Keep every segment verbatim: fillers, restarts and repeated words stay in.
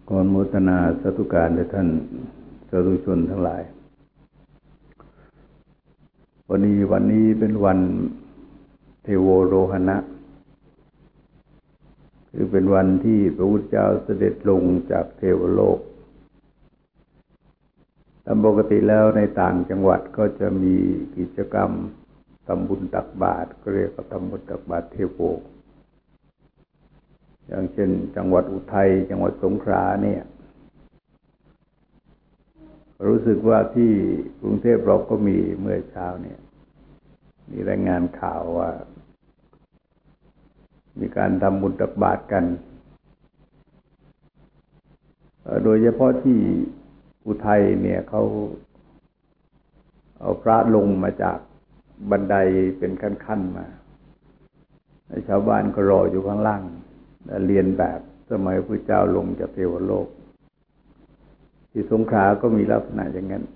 ขออนุโมทนาสาธุการแด่ท่านสาธุชนทั้งหลายวันนี้วันนี้เป็นวันเทโวโรหณะคือเป็นวันที่พระพุทธเจ้าเสด็จลงจากเทวโลกตามปกติแล้วในต่างจังหวัดก็จะมีกิจกรรมทำบุญตักบาตรก็เรียกว่าทำบุญตักบาตรเทโวอย่างเช่นจังหวัดอุทัยจังหวัดสงขลาเนี่ยรู้สึกว่าที่กรุงเทพเราก็มีเมื่อเช้าเนี่ยมีรายงานข่าวว่ามีการทำบุญตักบาตรกันโดยเฉพาะที่อุทัยเนี่ยเขาเอาพระลงมาจากบันไดเป็นขั้นๆมาชาวบ้านก็รออยู่ข้างล่างเรียนแบบสมัยพระเจ้าลงจากเทวโลกที่สงขลาก็มีลักษณะอย่างนั้น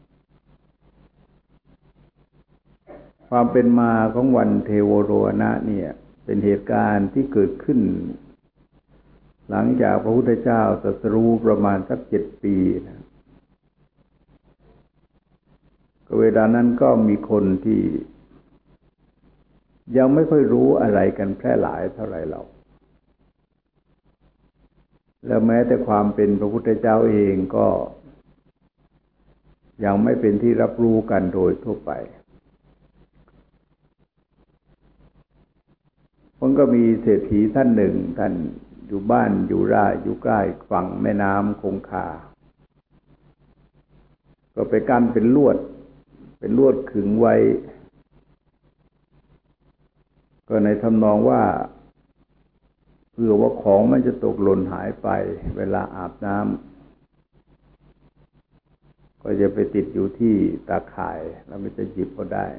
ความเป็นมาของวันเทโวโรหณะเนี่ยเป็นเหตุการณ์ที่เกิดขึ้นหลังจากพระพุทธเจ้าตรัสรู้ประมาณสักเจ็ดปีนะก็เวลานั้นก็มีคนที่ยังไม่ค่อยรู้อะไรกันแพร่หลายเท่าไหร่หรอกแล้วแม้แต่ความเป็นพระพุทธเจ้าเองก็ยังไม่เป็นที่รับรู้กันโดยทั่วไปมันก็มีเศรษฐีท่านหนึ่งท่านอยู่บ้านอยู่ไร่อยู่ใกล้ฝั่งแม่น้ำคงคาก็ไปกั้นเป็นลวดเป็นลวดขึงไว้ก็ในทำนองว่าเผื่อว่าของมันจะตกหล่นหายไปเวลาอาบน้ำก็จะไปติดอยู่ที่ตาข่ายแล้วมันจะหยิบก็ได้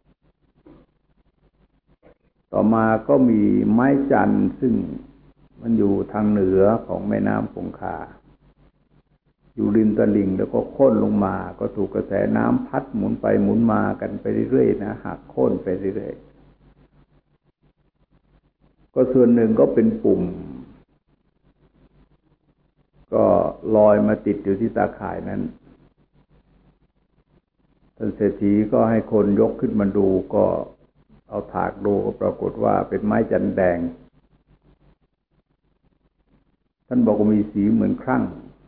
ต่อมาก็มีไม้จันทร์ซึ่งมันอยู่ทางเหนือของแม่น้ำคงคาอยู่ริมตลิ่งแล้วก็โค่นลงมาก็ถูกกระแสน้ำพัดหมุนไปหมุนมากันไปเรื่อยๆนะหักโค่นไปเรื่อยๆก็ส่วนหนึ่งก็เป็นปุ่มก็ลอยมาติดอยู่ที่ตาข่ายนั้นท่านเศรษฐีก็ให้คนยกขึ้นมาดูก็เอาถากดูก็ปรากฏว่าเป็นไม้จันแดงท่านบอกว่ามีสีเหมือนครั่ง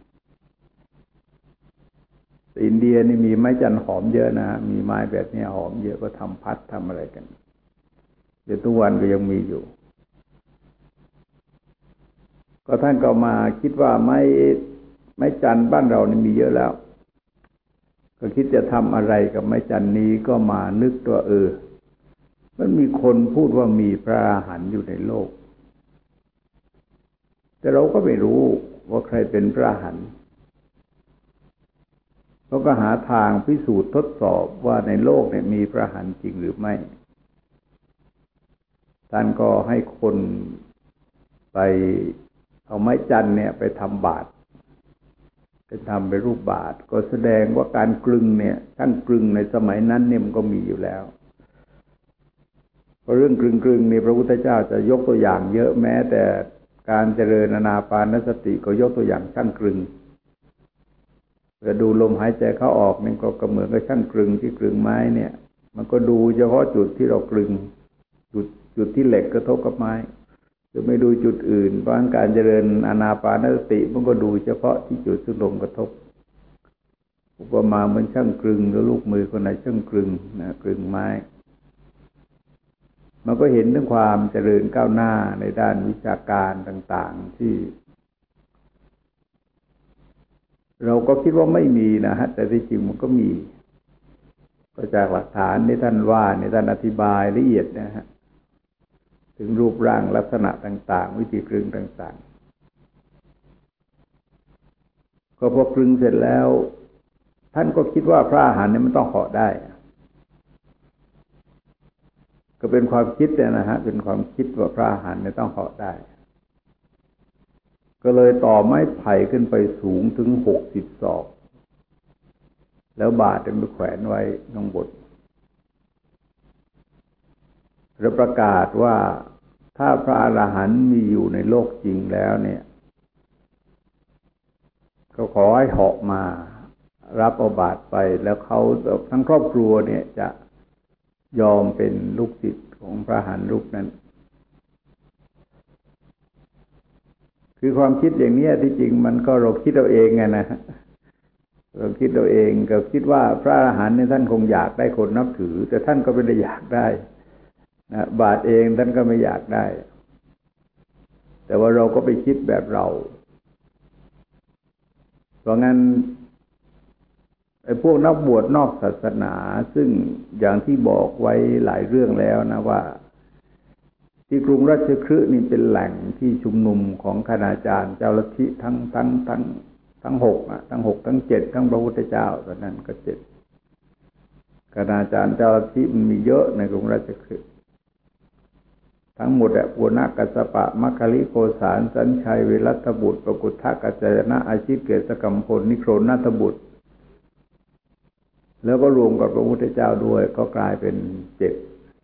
แต่อินเดียนี่มีไม้จันหอมเยอะนะมีไม้แบบนี้หอมเยอะก็ทำพัดทำอะไรกันเดี๋ยวทุกวันก็ยังมีอยู่ก็ท่านก็มาคิดว่าไม้ไม้จันบ้านเรานี่มีเยอะแล้วก็คิดจะทำอะไรกับไม้จันนี้ก็มานึกตัวเออมันมีคนพูดว่ามีพระอรหันต์อยู่ในโลกแต่เราก็ไม่รู้ว่าใครเป็นพระอรหันต์เขาก็หาทางพิสูจน์ทดสอบว่าในโลกเนี่ยมีพระอรหันต์จริงหรือไม่ท่านก็ให้คนไปเอาไม้จันเนี่ยไปทำบาตรไปทำไปรูปบาตรก็แสดงว่าการกลึงเนี่ยขั้นกลึงในสมัยนั้นเนี่ยมันก็มีอยู่แล้วเพราะเรื่องกลึงๆนี่พระพุทธเจ้าจะยกตัวอย่างเยอะแม้แต่การเจริญอานาปานสติก็ยกตัวอย่างช่างกลึงเพื่อดูลมหายใจเข้าออกนี่ก็เหมือนกับช่างกลึงที่กลึงไม้เนี่ยมันก็ดูเฉพาะจุดที่เรากลึงจุดจุดที่เหล็กกระทบกับไม้จะไม่ดูจุดอื่นเพราะการเจริญอานาปานสติมันก็ดูเฉพาะที่จุดที่ลมกระทบอุปมาเหมือนช่างกลึงหรือลูกมือคนไหนช่างกลึงนะกลึงไม้มันก็เห็นถึงความเจริญก้าวหน้าในด้านวิชาการต่างๆที่เราก็คิดว่าไม่มีนะฮะแต่ที่จริงมันก็มีก็จากหลักฐานที่ท่านว่าในท่านอธิบายละเอียดนะฮะถึงรูปร่างลักษณะต่างๆวิธีกลึงต่างๆก็พอกลึงเสร็จแล้วท่านก็คิดว่าพระอรหันต์เนี่ยมันต้องเหาะได้ก็เป็นความคิดเนี่ยนะฮะเป็นความคิดว่าพระอรหันต์เนี่ยต้องเหาะได้ก็เลยต่อไม้ไผ่ขึ้นไปสูงถึงหกสิบศอกแล้วบาตรไปแขวนไว้ข้างบนแล้วประกาศว่าถ้าพระอรหันต์มีอยู่ในโลกจริงแล้วเนี่ยก็ขอให้เหาะมารับเอาบาตรไปแล้วเขาทั้งครอบครัวเนี่ยจะยอมเป็นลูกศิษย์ของพระอรหันต์รูปนั้นคือความคิดอย่างนี้ที่จริงมันก็เราคิดเอาเองไงนะเราคิดเอาเองก็คิดว่าพระอรหันต์เนี่ยท่านคงอยากได้คนนับถือแต่ท่านก็ไม่ได้อยากได้นะบาตรเองท่านก็ไม่อยากได้แต่ว่าเราก็ไปคิดแบบเราเพราะงั้นไอ้พวกนักบวชนอกศาสนาซึ่งอย่างที่บอกไว้หลายเรื่องแล้วนะว่าที่กรุงราชคฤห์นี่เป็นแหล่งที่ชุมนุมของคณาจารย์เจ้าลัทธิทั้งทั้งทั้งทั้งหกอ่ะทั้งหกทั้งเจ็ดทั้งพระพุทธเจ้าตอนนั้นก็เจ็ดคณาจารย์เจ้าลัทธิมันมีเยอะในกรุงราชคฤห์ทั้งหมดอ่ะปุณณกัสสปะมัคคิริโกษาสัญชัยวิรัตบุตรปกุฏทกัจจยนะอาชิตเกศกัมพลนิโครณัฐบุตรแล้วก็รวมกับพระพุทธเจ้าด้วยก็กลายเป็นเจ็ด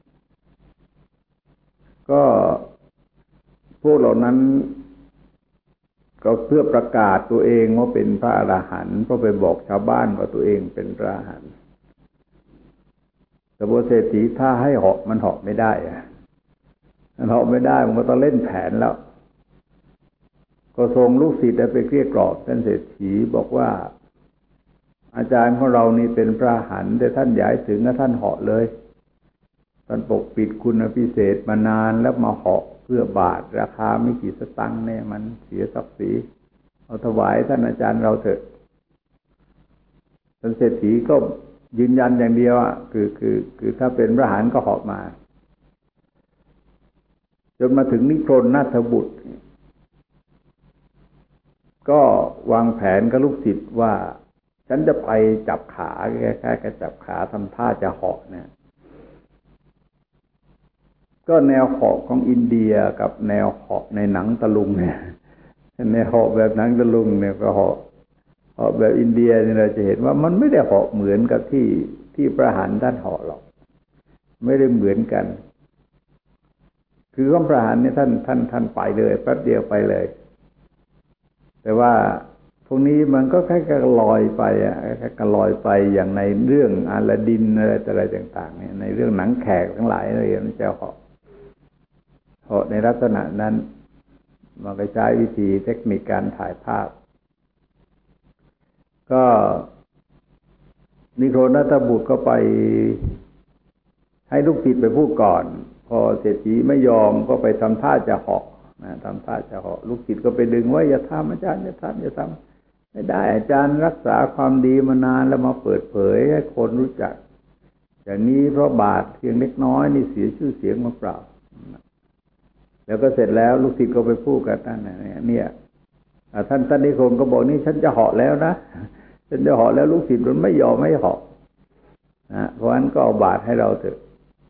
ก็พวกเหล่านั้นก็เพื่อประกาศตัวเองว่าเป็นพระอรหันต์เพราะไปบอกชาวบ้านว่าตัวเองเป็นพระอรหันต์แต่พระเศรษฐีถ้าให้เหาะมันเหาะไม่ได้อะมันเหาะไม่ได้มันก็ต้องเล่นแผนแล้วก็ส่งลูกศิษย์ไปเกลี้ยกล่อมท่านเศรษฐีบอกว่าอาจารย์ของเรานี่เป็นพระอรหันต์แต่ท่านย้ายถึงแล้วท่านเหาะเลยท่านปกปิดคุณพิเศษมานานแล้วมาเหาะเพื่อบาทราคาไม่กี่สตังค์เนี่ยมันเสียศักดิ์ศรีเอาถวายท่านอาจารย์เราเถอะท่านเศรษฐีก็ยืนยันอย่างเดียวอ่ะคือคือคือถ้าเป็นพระอรหันต์ก็เหาะมาจนมาถึงนิโครณัฐบุตรก็วางแผนกับลูกศิษย์ว่าฉันจะไปจับขาแค่แค่จับขาทำท่าจะเหาะเนี่ยก็แนวเหาะของอินเดียกับแนวเหาะในหนังตะลุงเนี่ยแนวเหาะแบบหนังตะลุงเนี่ยก็เหาะเหาะแบบอินเดียเนี่ยเราจะเห็นว่ามันไม่ได้เหาะเหมือนกับที่ที่พระอรหันต์ท่านเหาะหรอกไม่ได้เหมือนกันคือพระอรหันต์เนี่ยท่านท่านท่านไปเลยแป๊บเดียวไปเลยแต่ว่าพวกนี้มันก็แค่กระลอยไปอ่ะแค่กระลอยไปอย่างในเรื่องอาลาดินอะไรอะไรต่างๆเนี่ยในเรื่องหนังแขกทั้งหลายเราเห็นมันจะเหาะเหาะในลักษณะนั้นมันก็ใช้วิธีเทคนิคการถ่ายภาพก็นิโครณัฐบุตรก็ไปให้ลูกศิษย์ไปพูดก่อนพอเศรษฐีไม่ยอมก็ไปทำท่าจะเหาะนะทำท่าจะเหาะลูกศิษย์ก็ไปดึงไว้อย่าทำอาจารย์อย่าทำอย่าทำไม่ได้อาจารย์รักษาความดีมานานแล้วมาเปิดเผยให้คนรู้จักอย่างนี้เพราะบาปเพียงเล็กน้อยนี่เสียชื่อเสียงมาเปล่าแล้วก็เสร็จแล้วลูกศิษย์ก็ไปพูดกับท่านเนี่ยท่านท่านนิโครณก็บอกนี่ฉันจะเหาะแล้วนะฉันจะเหาะแล้วลูกศิษย์มันไม่ยอมไม่เหาะนะเพราะฉะนั้นก็เอาบาตรให้เราเถอะ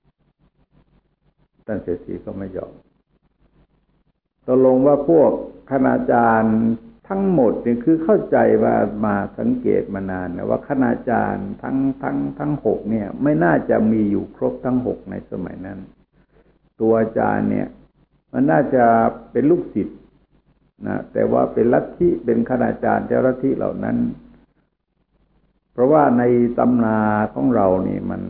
ท่านเศรษฐีก็ไม่ยอมตกลงว่าพวกคณาจารย์ทั้งหมดเนี่ยคือเข้าใจว่ามาสังเกตมานานนะว่าคณาจารย์ทั้งทั้งทั้งหกเนี่ยไม่น่าจะมีอยู่ครบทั้งหกในสมัยนั้นตัวอาจารย์เนี่ยมันน่าจะเป็นลูกศิษย์นะแต่ว่าเป็นลัทธิเป็นคณาจารย์เจ้าลัทธิเหล่านั้นเพราะว่าในตำราของเรานี่มัน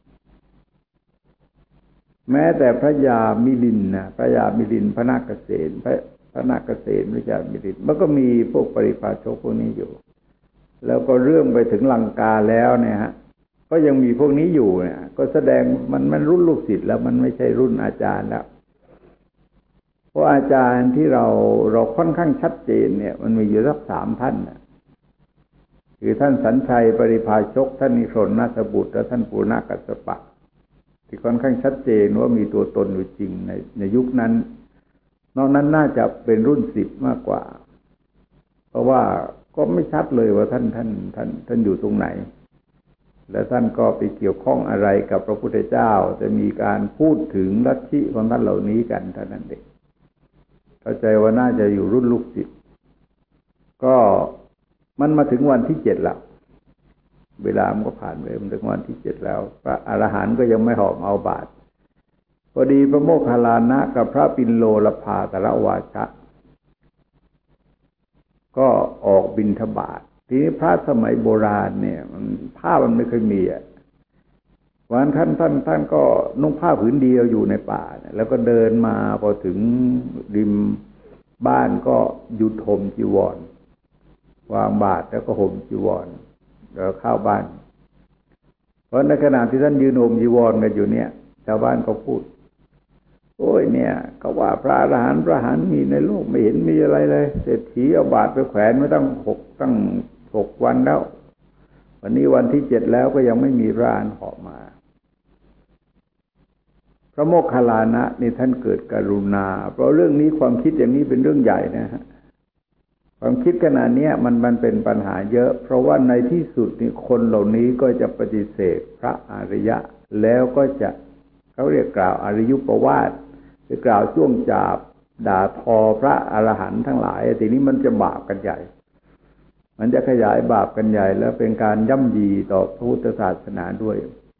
แม้แต่พระยามิลินนะพระยามิลินพระนาคเษนพระพระนาคเษนพระยามิลินมันก็มีพวกปริพาชกพวกนี้อยู่แล้วก็เรื่องไปถึงลังกาแล้วเนี่ยฮะก็ยังมีพวกนี้อยู่เนี่ยก็แสดงมันมันรุ่นลูกศิษย์แล้วมันไม่ใช่รุ่นอาจารย์แล้วเพราะอาจารย์ที่เราเราค่อนข้างชัดเจนเนี่ยมันมีอยู่สักสามท่านนะคือท่านสัญชัยปริพาชกท่านนิโครณัฐบุตรและท่านปุณณกัสสปะที่ค่อนข้างชัดเจนว่ามีตัวตนอยู่จริงในในยุคนั้นนอกนั้นน่าจะเป็นรุ่นสิบมากกว่าเพราะว่าก็ไม่ชัดเลยว่าท่านท่านท่านท่านอยู่ตรงไหนและท่านก็ไปเกี่ยวข้องอะไรกับพระพุทธเจ้าจะมีการพูดถึงลัทธิของท่านเหล่านี้กันเท่านั้นเองเข้าใจว่าน่าจะอยู่รุ่นลูกศิษย์ก็มันมาถึงวันที่เจ็ดแล้วเวลามันก็ผ่านไปมันถึงวันที่เจ็ดแล้วพระอรหันต์ก็ยังไม่หอบเอาบาตรพอดีพระโมคคัลลานะกับพระปิณโลลภาตระวาชะก็ออกบิณฑบาตทีนี้พระสมัยโบราณเนี่ยมันผ้ามันไม่เคยมีอ่ะวันท่านท่านท่านก็นุ่งผ้าผืนเดียวอยู่ในป่าแล้วก็เดินมาพอถึงริมบ้านก็หยุดห่มจีวรวางบาตรแล้วก็ห่มจีวรแล้วเข้าบ้านเพราะในขณะที่ท่านยืนห่มจีวรกันอยู่เนี่ยชาวบ้านก็พูดโอ้ยเนี่ยเขาว่าพระอรหันต์พระอรหันต์มีในโลกไม่เห็นมีอะไรเลยเศรษฐีเอาบาตรไปแขวนไม่ตั้งหกตั้งหกวันแล้ววันนี้วันที่เจ็ดแล้วก็ยังไม่มีพระอรหันต์เหาะมาพระโมคคัลลานะนี่ท่านเกิดกรุณาเพราะเรื่องนี้ความคิดอย่างนี้เป็นเรื่องใหญ่นะฮะความคิดขนาดนี้มันมันเป็นปัญหาเยอะเพราะว่าในที่สุดนี่คนเหล่านี้ก็จะปฏิเสธพระอริยะแล้วก็จะเขาเรียกกล่าวอริยุปวาทหรือกล่าวช่วงจาบด่าทอพระอรหันต์ทั้งหลายทีนี้มันจะบาปกันใหญ่มันจะขยายบาปกันใหญ่แล้วเป็นการย่ำยีต่อพระพุทธศาสนาด้วย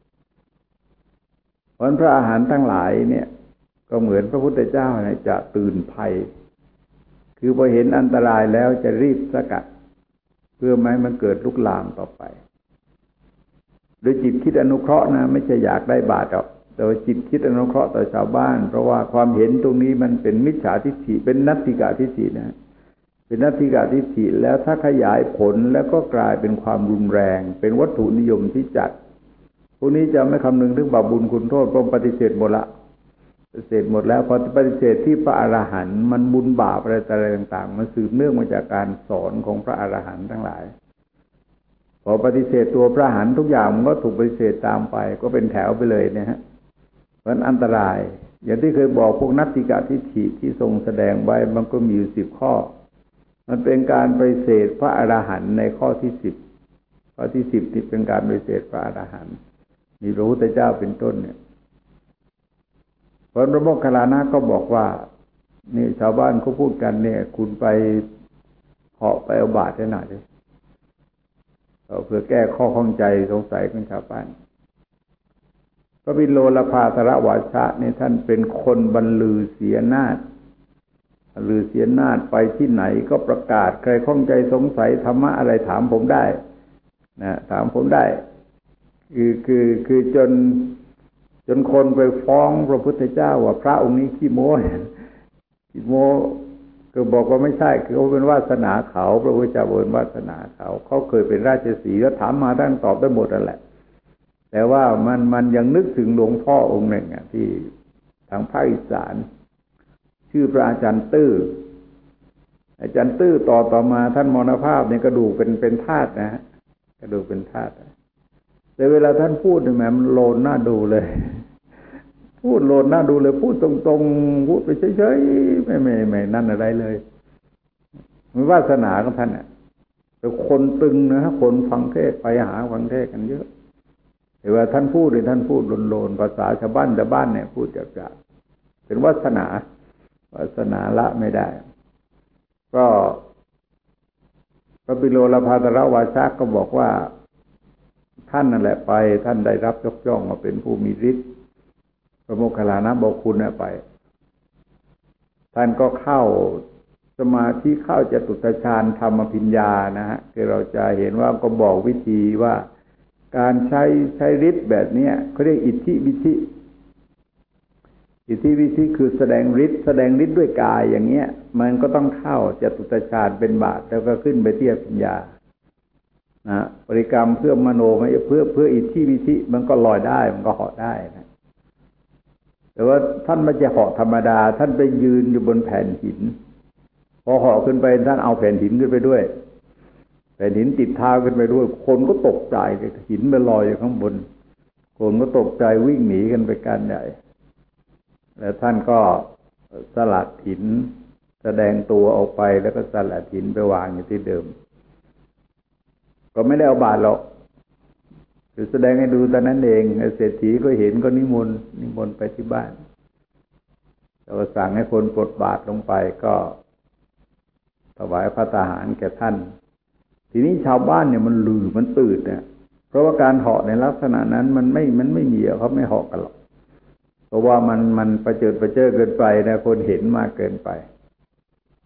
เพราะพระอรหันต์ทั้งหลายเนี่ยก็เหมือนพระพุทธเจ้าเนี่ยจะตื่นภัยคือพอเห็นอันตรายแล้วจะรีบสกัดเพื่อไม่ให้มันเกิดลุกลามต่อไปโดยจิตคิดอนุเคราะห์นะไม่ใช่อยากได้บาตรหรอกแต่ว่าจิตคิดอนุเคราะห์ต่อชาวบ้านเพราะว่าความเห็นตรงนี้มันเป็นมิจฉาทิฏฐิเป็นนัตถิกาทิฏฐินะเป็นนัตถิกาทิฏฐิแล้วถ้าขยายผลแล้วก็กลายเป็นความรุนแรงเป็นวัตถุนิยมที่จัดพวกนี้จะไม่คำนึงถึงบาปบุญคุณโทษเพราะปฏิเสธหมดละปฏิเสธหมดแล้วพอปฏิเสธที่พระอรหันต์มันบุญบาปอะไรต่างๆมันสืบเนื่องมาจากการสอนของพระอรหันต์ทั้งหลายพอปฏิเสธตัวพระอรหันต์ทุกอย่างมันก็ถูกปฏิเสธตามไปก็เป็นแถวไปเลยนะฮะเพราะอันตรายอย่างที่เคยบอกพวกนัตถิกาทิฏฐิที่ทรงแสดงไว้มันก็มีอยู่สิบข้อมันเป็นการปฏิเสธพระอรหันต์ในข้อที่สิบข้อที่สิบที่เป็นการปฏิเสธพระอรหันต์มีพระพุทธเจ้าเป็นต้นเนี่ยพระโมคคัลลานะก็บอกว่านี่ชาวบ้านเขาพูดกันเนี่ยคุณไปเหาะไปเอาบาตรให้หน่อยดิเพื่อแก้ข้อข้องใจสงสัยของชาวบ้านพระบิโลลภาสรวาชะนี่ท่านเป็นคนบรรลือเสียนาฏบรรลือเสียนาฏไปที่ไหนก็ประกาศใครข้องใจสงสัยธรรมะอะไรถามผมได้นะถามผมได้คือคือคือจนจนคนไปฟ้องพระพุทธเจ้าว่าพระองค์นี้ขี้โม้ขี้โม้ก็บอกว่าไม่ใช่คือเขาเป็นวาสนาเขาพระพุทธเจ้าเป็นวาสนาเขาเขาเคยเป็นราชสีห์แล้วถามมาท่านตอบได้หมดนั่นแหละแต่ว่ามันมันยังนึกถึงหลวงพ่อองค์หนึ่งอ่ะที่ทางภาคอีสานชื่อพระอาจารย์ตื้ออาจารย์ตื้อต่อต่อมาท่านมรณภาพเนี่ยกระดูกเป็นเป็นธาตุนะฮะกระดูกเป็นธาตุแต่เวลาท่านพูดเนี่ยแหมมันโลนหน้าดูเลยพูดโลนหน้าดูเลยพูดตรงๆพูดไปเฉยๆไม่ไม่ไม่นั่นอะไรเลยมันวาสนาของท่านอ่ะแต่คนตึงนะคนฟังเทศไปหาฟังเทศกันเยอะแต่ว่าท่านพูดเนี่ยท่านพูดโลนๆภาษาชาวบ้านชาวบ้านเนี่ยพูดจากๆเป็นวาสนาวาสนาละไม่ได้ก็พระบิโลลภาสรวาชะก็บอกว่าท่านนั่นแหละไปท่านได้รับยกย่องมาเป็นผู้มีฤทธิ์พระโมคคัลลานะบอกคุณไปท่านก็เข้าสมาธิเข้าจตุตฌานธรรมภิญญานะฮะคือเราจะเห็นว่าก็บอกวิธีว่าการใช้ใช้ฤทธิ์แบบนี้เขาเรียกอิทธิวิธิอิทธิวิธิคือแสดงฤทธิ์แสดงฤทธิ์ด้วยกายอย่างเงี้ยมันก็ต้องเข้าจตุตฌานเป็นบาทแล้วก็ขึ้นไปที่อภิญญานะบริกรรมเพื่อมโนไม่เพื่อเพื่ออิทธิวิธิมันก็ลอยได้มันก็เหาะได้นะแต่ว่าท่านไม่จะเหาะธรรมดาท่านไปยืนอยู่บนแผ่นหินพอเหาะขึ้นไปท่านเอาแผ่นหินขึ้นไปด้วยแผ่นหินติดเท้าขึ้นไปด้วยคนก็ตกใจหินไปลอยอยู่ข้างบนคนก็ตกใจวิ่งหนีกันไปกันใหญ่แล้วท่านก็สลัดหินแสดงตัวออกไปแล้วก็สลัดหินไปวางอยู่ที่เดิมก็ไม่ได้เอาบาตรหรอกคือแสดงให้ดูแต่นั้นเองเศรษฐีก็เห็นก็นิมนต์นิมนต์ไปที่บ้านแล้วก็สั่งให้คนปลดบาตรลงไปก็ถวายพระทหารแก่ท่านทีนี้ชาวบ้านเนี่ยมันลือมันตื่นเนี่ยเพราะว่าการเหาะในลักษณะนั้นมันไม่มันไม่มีเขาไม่เหาะกันหรอกเพราะว่ามันมันประเจิดประเจิดเกินไปนะคนเห็นมากเกินไป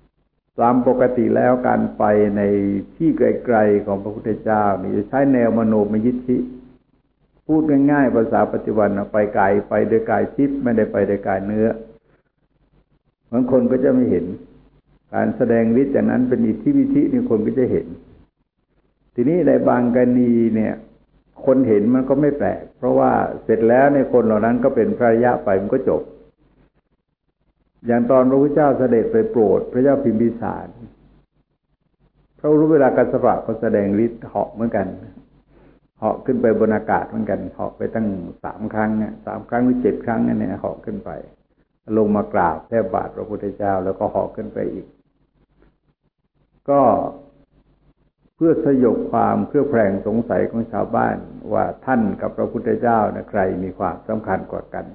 ตามปกติแล้วการไปในที่ไกลๆของพระพุทธเจ้านี่จะใช้แนวมโนมยิทธิพูดง่ายๆภาษาปัจจุบันไปไกลไปโดยกายทิพย์ไม่ได้ไปโดยกายเนื้อบางคนก็จะไม่เห็นการแสดงฤทธิ์อย่างนั้นเป็นอิทธิวิธินี่คนก็จะเห็นทีนี้ในบางกรณีเนี่ยคนเห็นมันก็ไม่แปลกเพราะว่าเสร็จแล้วในคนเหล่านั้นก็เป็นพระอริยะไปมันก็จบอย่างตอนพระพุทธเจ้าเสด็จไปโปรดพระเจ้าพิมพิสารพระรู้เวลากัสสปะก็แสดงฤทธิ์เหาะเหมือนกันเหาะขึ้นไปบนอากาศเหมือนกันเหาะไปตั้งสามครั้งเนี่ยสามครั้งหรือเจ็ดครั้งเนี่ยเหาะขึ้นไปลงมากราบแทบบาทพระพุทธเจ้าแล้วก็เหาะขึ้นไปอีกก็เพื่อสยบความเครือบแคลงสงสัยของชาวบ้านว่าท่านกับพระพุทธเจ้านะใครมีความสำคัญกว่ากัน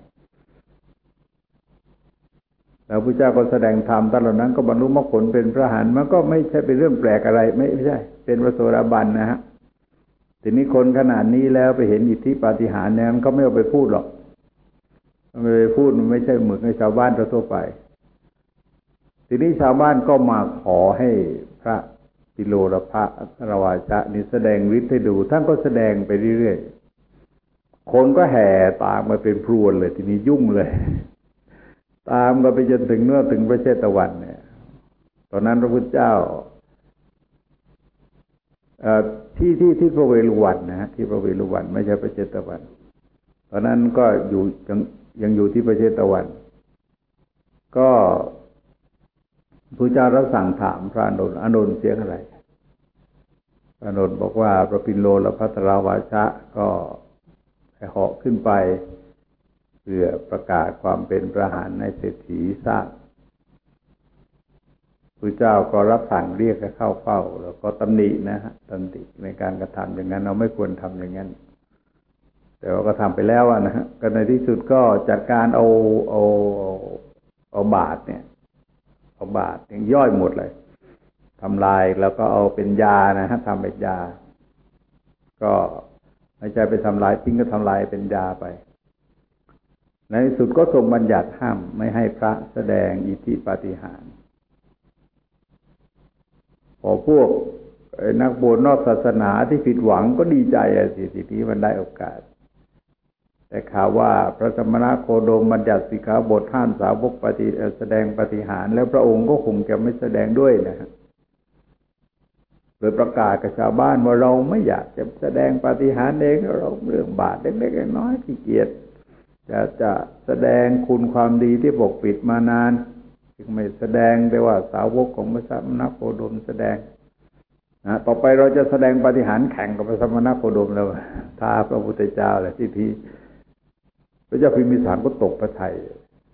แล้วพระเจ้าก็แสดงธรรมตอนเหล่านั้นก็บรรลุมรรคผลเป็นพระอรหันต์มันก็ไม่ใช่เป็นเรื่องแปลกอะไรไม่ไม่ใช่เป็นพระโสดาบันนะฮะทีนี้คนขนาดนี้แล้วไปเห็นอิทธิปาฏิหาริย์เนี่ยมันก็ไม่เอาไปพูดหรอกไม่ไปพูดมันไม่ใช่เหมือนกับชาวบ้านทั่วไปทีนี้ชาวบ้านก็มาขอให้พระปิโลรพะรวาชะนี่แสดงฤทธิ์ให้ดูท่านก็แสดงไปเรื่อยๆคนก็แห่ตามมาเป็นพรวนเลยทีนี้ยุ่งเลยตามก็ไปจนถึงเนื้อถึงพระเชตวันเนี่ยตอนนั้นพระพุทธเจ้าที่ที่ที่พระเวฬุวันนะฮะที่พระเวฬุวันไม่ใช่พระเชตวันตอนนั้นก็อยู่ยังยังอยู่ที่พระเชตวันก็พระเจ้ารับสั่งถามพระอานนท์อานนท์เสียงอะไรพระอานนท์บอกว่าพระปิโลและพัทรวาชะก็เหาะขึ้นไปเพื่อประกาศความเป็นพระอรหันต์ในเศรษฐีทราบพระเจ้าก็รับสั่งเรียกให้เข้าเฝ้าแล้วก็ตำหนินะฮะตำหนิในการกระทำอย่างนั้นเราไม่ควรทำอย่างนั้นแต่ว่าก็ทำไปแล้วนะฮะก็ในที่สุดก็จัดการเอาเอาเอาบาตรเนี่ยเอาบาตรอย่างย่อยหมดเลยทำลายแล้วก็เอาเป็นยานะฮะทำเป็นยาก็ไม่ใช่ไปทำลายทิ้งก็ทำลายเป็นยาไปในที่สุดก็ทรงบัญญัติห้ามไม่ให้พระแสดงอิทธิปาฏิหาริย์พอพวกนักบวชนอกศาสนาที่ผิดหวังก็ดีใจอะสิทีนี้มันได้โอกาสแต่ข่าวว่าพระสมณโคดมบัญญัติสิกขาบทห้ามสาวกปฏิแสดงปาฏิหาริย์แล้วพระองค์ก็คงจะไม่แสดงด้วยนะฮะโดยประกาศกับชาวบ้านว่าเราไม่อยากจะแสดงปาฏิหาริย์เองเราเรื่องบาปเล็กๆน้อยๆขี้เกียจจะจะแสดงคุณความดีที่ปกปิดมานานจึงไม่แสดงแต่ว่าสาวกของพระสมณโคดมแสดงนะต่อไปเราจะแสดงปาฏิหาริย์แข่งกับพระสมณโคดมแล้วท้าพระพุทธเจ้าแหละที่ที่พระเจ้าพิมพิสารก็ตกพระทัย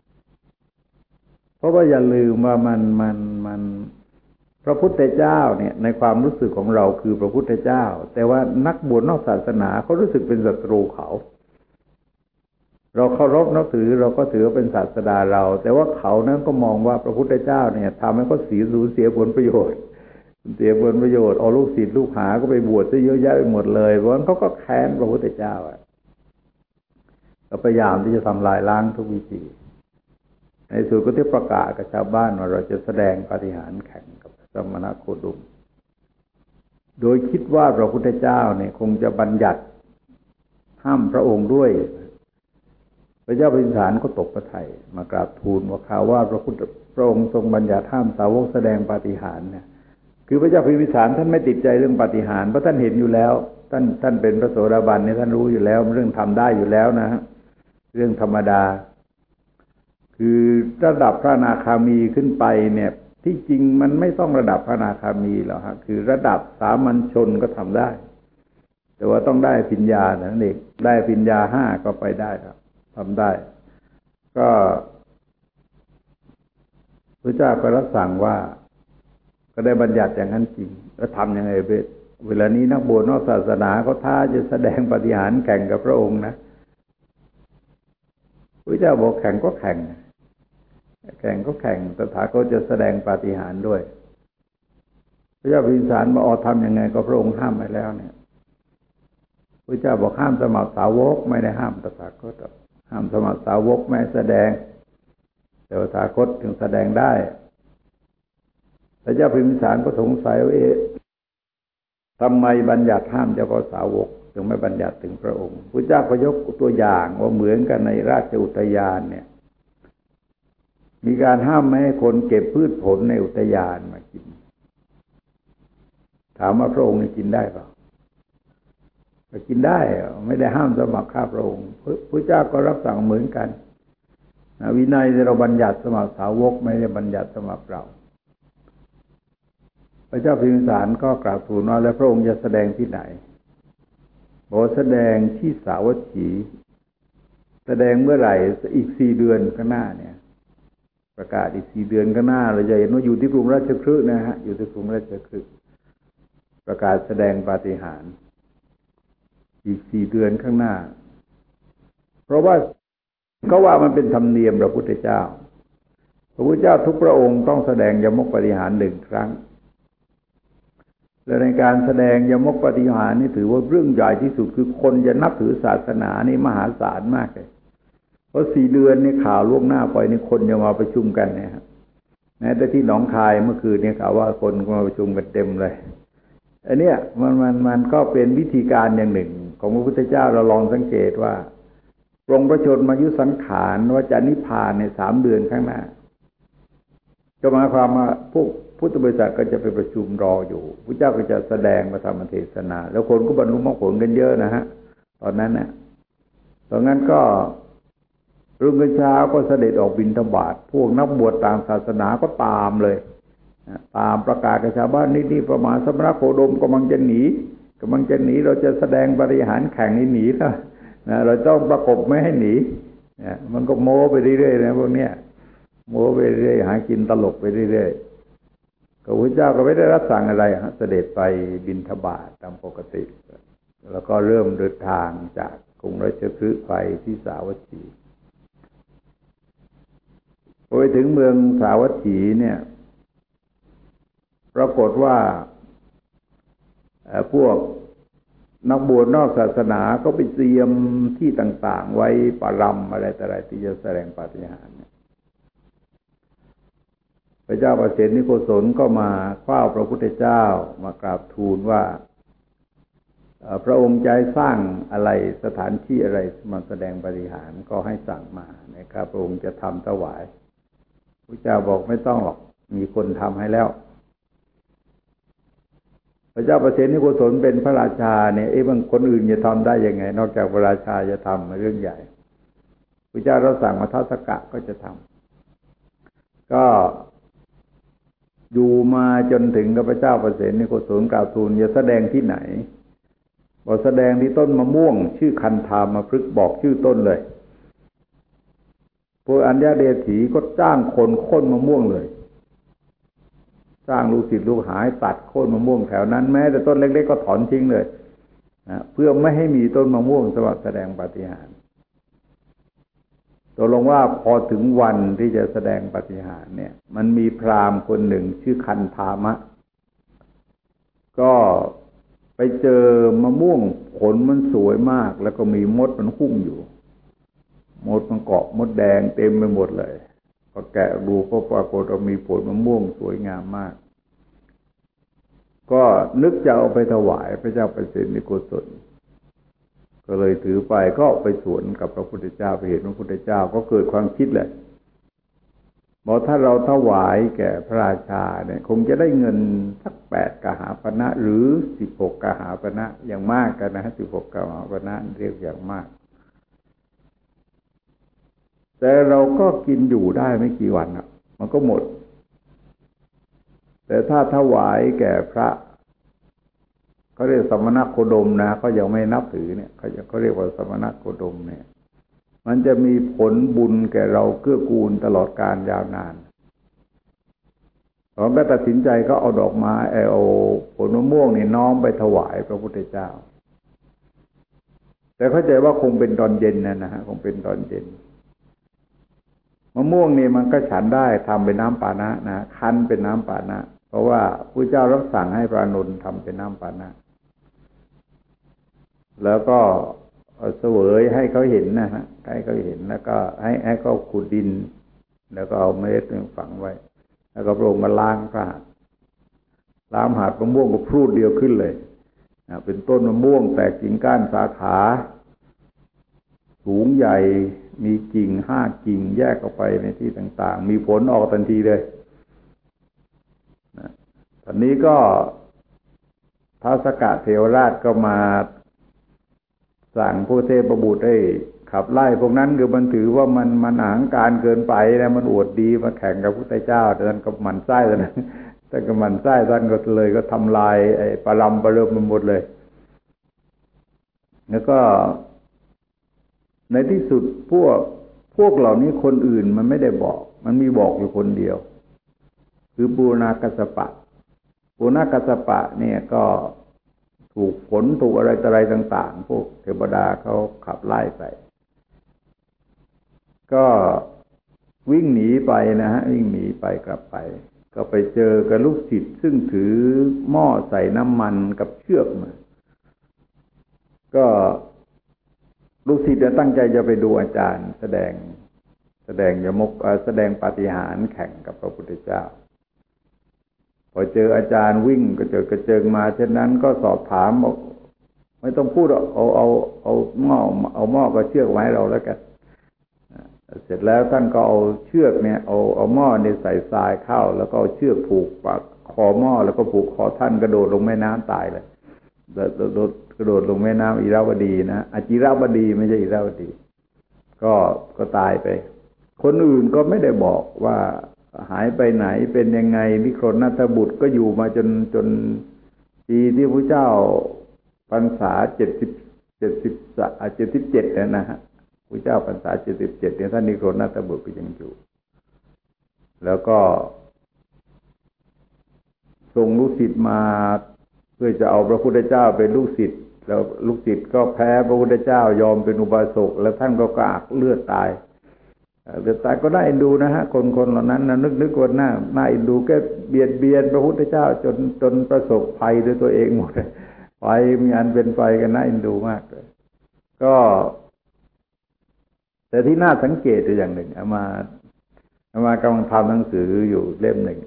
เพราะว่าอย่าลืมว่ามันมันมันพระพุทธเจ้าเนี่ยในความรู้สึกของเราคือพระพุทธเจ้าแต่ว่านักบวชนอกศาสนาเขารู้สึกเป็นศัตรูเขาเราเคารพนับถือเราก็ถือว่าเป็นศาสดาเราแต่ว่าเขานั้นก็มองว่าพระพุทธเจ้าเนี่ยทำให้เขาเสียสูญเสียผลประโยชน์เสียผลประโยชน์เอาลูกศิษย์ลูกหาก็ไปบวชซะเยอะแยะไปหมดเลยเพราะฉะนั้นเขาก็แค้นพระพุทธเจ้าอ่ะก็พยายามที่จะทำลายล้างทุกวิธีในสุดก็ที่ประกาศกับชาวบ้านว่าเราจะแสดงปาฏิหาริย์แข่งกับสมณโคดมโดยคิดว่าพระพุทธเจ้าเนี่ยคงจะบัญญัติห้ามพระองค์ด้วยพระเจ้าพิมพิสารก็ตกพระทัยมากราบทูลว่าข่าวว่าพระพุทธพระองค์ทรงบัญญัติห้ามสาวกแสดงปาฏิหาริย์เนี่ยคือพระเจ้าพิมพิสารท่านไม่ติดใจเรื่องปาฏิหาริย์เพราะท่านเห็นอยู่แล้วท่านท่านเป็นพระโสดาบันเนี่ยท่านรู้อยู่แล้วเรื่องทำได้อยู่แล้วนะฮะเรื่องธรรมดาคือระดับพระอนาคามีขึ้นไปเนี่ยที่จริงมันไม่ต้องระดับพระอนาคามีหรอกฮะคือระดับสามัญชนก็ทำได้แต่ว่าต้องได้ปัญญานั่นเองได้ปัญญาห้าก็ไปได้ครับทำได้ก็พระเจ้าก็รับสั่งว่าก็ได้บัญญัติอย่างนั้นจริงแล้วทำยังไงเวลานี้นักบวชนอกศาสนาเขาท้าจะแสดงปาฏิหาริย์แข่งกับพระองค์นะพระเจ้าบอกแข่งก็แข่งแข่งก็แข่งตถาคตจะแสดงปาฏิหาริย์ด้วยพระเจ้าพิมพิสารมาออทำยังไงก็พระองค์ห้ามไปแล้วเนี่ยพระเจ้าบอกห้ามสมัครสาวกไม่ได้ห้ามตถาคตห้ามสมัครสาวกไม่แสดงแต่ตถาคตถึงแสดงได้พระเจ้าพิมพิสารก็สงสัยว่าเอ๊ะทำไมบัญญัติห้ามเฉพาะสาวกถึงไม่บัญญัติถึงพระองค์พระเจ้าก็ยกตัวอย่างว่าเหมือนกันในราชอุทยานเนี่ยมีการห้ามไม่ให้คนเก็บพืชผลในอุทยานมากินถามว่าพระองค์นี่กินได้เปล่าก็กินได้ไม่ได้ห้ามสำหรับข้าพระองค์พระเจ้าก็รับสั่งเหมือนกันวินัยที่เราบัญญัติสำหรับสาวกไม่ได้บัญญัติสำหรับเราพระเจ้าพิมพิสารก็กราบทูลว่าแล้วพระองค์จะแสดงที่ไหนบอกแสดงที่สาวัตถีแสดงเมื่อไหร่อีกสี่เดือนข้างหน้าเนี่ยประกาศอีกสี่เดือนข้างหน้าเราจะเห็นว่าอยู่ที่กรุงราชคฤห์นะฮะอยู่ที่กรุงราชคฤห์ประกาศแสดงปาฏิหาริย์อีกสี่เดือนข้างหน้าเพราะว่าก็ว่ามันเป็นธรรมเนียมพระพุทธเจ้าพระพุทธเจ้าทุกพระองค์ต้องแสดงยมกปาฏิหาริย์หนึ่งครั้งและในการแสดงยมกปาฏิหาริย์นี่ถือว่าเรื่องใหญ่ที่สุดคือคนจะนับถือศาสนานี่มหาศาลมากเลยเพราะสี่เดือนนี่ข่าวล่วงหน้าไปนี่คนจะมาประชุมกันเนี่ยครับแม้แต่ที่หนองคายเมื่อคืนเนี่ยข่าวว่าคนมาประชุมกันเต็มเลยอันเนี้ยมันมันมันก็เป็นวิธีการอย่างหนึ่งของพระพุทธเจ้าเราลองสังเกตว่าปรงพระชนมายุสังขารว่าจะนิพพานในสามเดือนข้างหน้าก็หมายความว่าพวกพุทธบริษัทก็จะไปประชุมรออยู่พระเจ้าก็จะแสดงพระธรรมเทศนาแล้วคนก็บรรลุมรรคผลกันเยอะนะฮะตอนนั้นนะตอนนั้นก็รุ่งเช้าก็เสด็จออกบิณฑบาตพวกนักบวชต่างศาสนาก็ตามเลยตามประกาศกับชาวบ้านนี่นี่ประมาณสมณโคดมกำลังจะหนีกำลังจะหนีเราจะแสดงบริหารแข่งให้หนีแล้วนะเราต้องประกบไม่ให้หนีนะมันก็โม้ไปเรื่อยๆนะพวกเนี้ยโม้ไปเรื่อยหากินตลกไปเรื่อยๆพระพุทธเจ้าก็ไม่ได้รับสั่งอะไรฮะเสด็จไปบิณฑบาตตามปกติแล้วก็เริ่มเดินทางจากกรุงราชคฤห์ไปที่สาวัตถีพอไปถึงเมืองสาวัตถีเนี่ยปรากฏว่าพวกนักบวชนอกศาสนาก็ไปเตรียมที่ต่างๆไว้ปรำอะไรต่ออะไรที่จะแสดงปาฏิหาริย์พระเจ้าประเสริฐนิโกศลก็มาเฝ้าพระพุทธเจ้ามากราบทูลว่าพระองค์จะสร้างอะไรสถานที่อะไรมาแสดงปาฏิหาริย์ก็ให้สั่งมานะครับพระองค์จะทำถวายพระเจ้าบอกไม่ต้องหรอกมีคนทำให้แล้วพระเจ้าประเสริฐนิโกศลเป็นพระราชาเนี่ยเอ๊ะบางคนอื่นจะทำได้ยังไงนอกจากพระราชาจะทำเรื่องใหญ่พระเจ้าเราสั่งมาทัศกะก็จะทำก็อยู่มาจนถึงกับพระเจ้าประเสริฐนิโกศลกล่าวทูลจะแสดงที่ไหนบอกแสดงที่ต้นมะม่วงชื่อคันธามพฤกษ์บอกชื่อต้นเลยพวกอัญญาเดถีก็จ้างคนโค่นมะม่วงเลยสร้างลูกศิษย์ลูกหาตัดโค่นมะม่วงแถวนั้นแม้แต่ต้นเล็กๆก็ถอนทิ้งเลยนะเพื่อไม่ให้มีต้นมะม่วงสำหรับแสดงปาฏิหาริย์ตกลงว่าพอถึงวันที่จะแสดงปาฏิหาริย์เนี่ยมันมีพราหมณ์คนหนึ่งชื่อคันธามะก็ไปเจอมะม่วงผลมันสวยมากแล้วก็มีมดมันหุ้มอยู่มดมันเกาะมดแดงเต็มไปหมดเลยพอแกะดูก็ปรากฏว่ามีผลมะม่วงสวยงามมากก็นึกจะเอาไปถวายพระเจ้าประเสริฐนิโกศลก็เลยถือไปก็ไปสวนกับพระพุทธเจ้าไปเห็นพระพุทธเจ้าก็เกิดความคิดแหละบอกถ้าเราถวายแก่พระราชาเนี่ยคงจะได้เงินสักแปดกหาปณะหรือสิบหกกหาปณะอย่างมากกันนะสิบหกกหาปณะเรียกอย่างมากแต่เราก็กินอยู่ได้ไม่กี่วันอ่ะมันก็หมดแต่ถ้าถวายแก่พระเขาเรียกสมณโคดมนะเขายังไม่นับถือเนี่ยเขาเขาเรียกว่าสมณโคดมเนี่ยมันจะมีผลบุญแก่เราเกื้อกูลตลอดกาลยาวนานเขาก็ตัดสินใจก็เอาดอกไม้เอาผลมะม่วงนี่น้อมไปถวายพระพุทธเจ้าแต่เข้าใจว่าคงเป็นตอนเย็นนะนะฮะคงเป็นตอนเย็นมะม่วงนี่มันก็ฉันได้ทำเป็นน้ำปานะนะคั้นเป็นน้ำปานะเพราะว่าพระเจ้ารับสั่งให้พระอานนท์ทำเป็นน้ำปานะแล้วก็เสวยให้เขาเห็นนะฮะให้เขาเห็นแล้วก็ให้ให้เขาขุดดินแล้วก็เอาเมล็ดฝังไว้แล้วก็พระองค์มาล้างพระหัตถ์ลามหาดมะม่วงก็พรูดเดียวขึ้นเลยเป็นต้นมะม่วงแตกกิ่งก้านสาขาสูงใหญ่มีกิ่งห้ากิ่งแยกออกไปในที่ต่างๆมีผลออกทันทีเลยตอนนี้ก็ท้าวสกะเทวราชก็มาสั่งพระเทพบุตรให้ขับไล่พวกนั้นคือมันถือว่ามันมันอหังการเกินไปนะมันอวดดีมาแข่งกับพระพุทธเจ้าแต่ท่านก็หมั่นไส้แล้วนะท่านก็หมั่นไส้ท่านก็เลยก็ทำลายไอ้ปรำปรเริ่มมันหมดเลยแล้วก็ในที่สุดพวกพวกเหล่านี้คนอื่นมันไม่ได้บอกมันมีบอกอยู่คนเดียวคือปูนากัสสปะปูนากัสสปะเนี่ยก็ถูกฝนถูกอะไรต่ออะไรต่างๆพวกเทวดาเขาขับไล่ไปก็วิ่งหนีไปนะฮะวิ่งหนีไปกลับไปก็ไปเจอกับลูกศิษย์ซึ่งถือหม้อใส่น้ำมันกับเชือกมาก็ลูกศิษย์ตั้งใจจะไปดูอาจารย์แสดงแสดงยมกแสดงปาฏิหาริย์แข่งกับพระพุทธเจ้าพอเจออาจารย์วิ่งก็เจอกระเจิงมาเช่นนั้นก็สอบถามบอกไม่ต้องพูดเอาเอาเอาหม้อเอาหม้อกับเชือกไว้เราแล้วกันเสร็จแล้วท่านก็เอาเชือกเนี่ยเอาเอาหม้อเนี่ยใส่ทรายเข้าแล้วก็เอาเชือกผูกปากคอหม้อแล้วก็ผูกคอท่านกระโดดลงแม่น้ำตายเลยกระโดดกระโดดลงแม่น้ำอิราวดีนะอจิราวดีไม่ใช่อิราวดีก็ก็ตายไปคนอื่นก็ไม่ได้บอกว่าหายไปไหนเป็นยังไงนิโครนัทบุตรก็อยู่มาจนจนปีที่พระเจ้าพรรษาเจ็ดสิบเจ็ดสิบเจ็ดสิบเจ็ดเนี่ยนะฮะพระเจ้าพรรษาเจ็ดสิบเจ็ดเนี่ยท่านนิโครนัทบุตรก็ยังอยู่แล้วก็ส่งลูกศิษย์มาเพื่อจะเอาพระพุทธเจ้าเป็นลูกศิษย์แล้วลูกศิษย์ก็แพ้พระพุทธเจ้ายอมเป็นอุบาสกแล้วท่านก็กากเลือดตายเลือดตายก็น่าเอ็นดูนะฮะคนคนเหล่านั้นนะนึกนึกว่าน่าน่าเอ็นดูแกเบียดเบียนพระพุทธเจ้าจนจนประสบภัยด้วยตัวเองหมดไฟมีอันเป็นไฟกันน่าเอ็นดูมากเลยก็แต่ที่น่าสังเกตอยู่อย่างหนึ่งเอามาเอามากำลังทำหนังสืออยู่เล่มหนึ่ง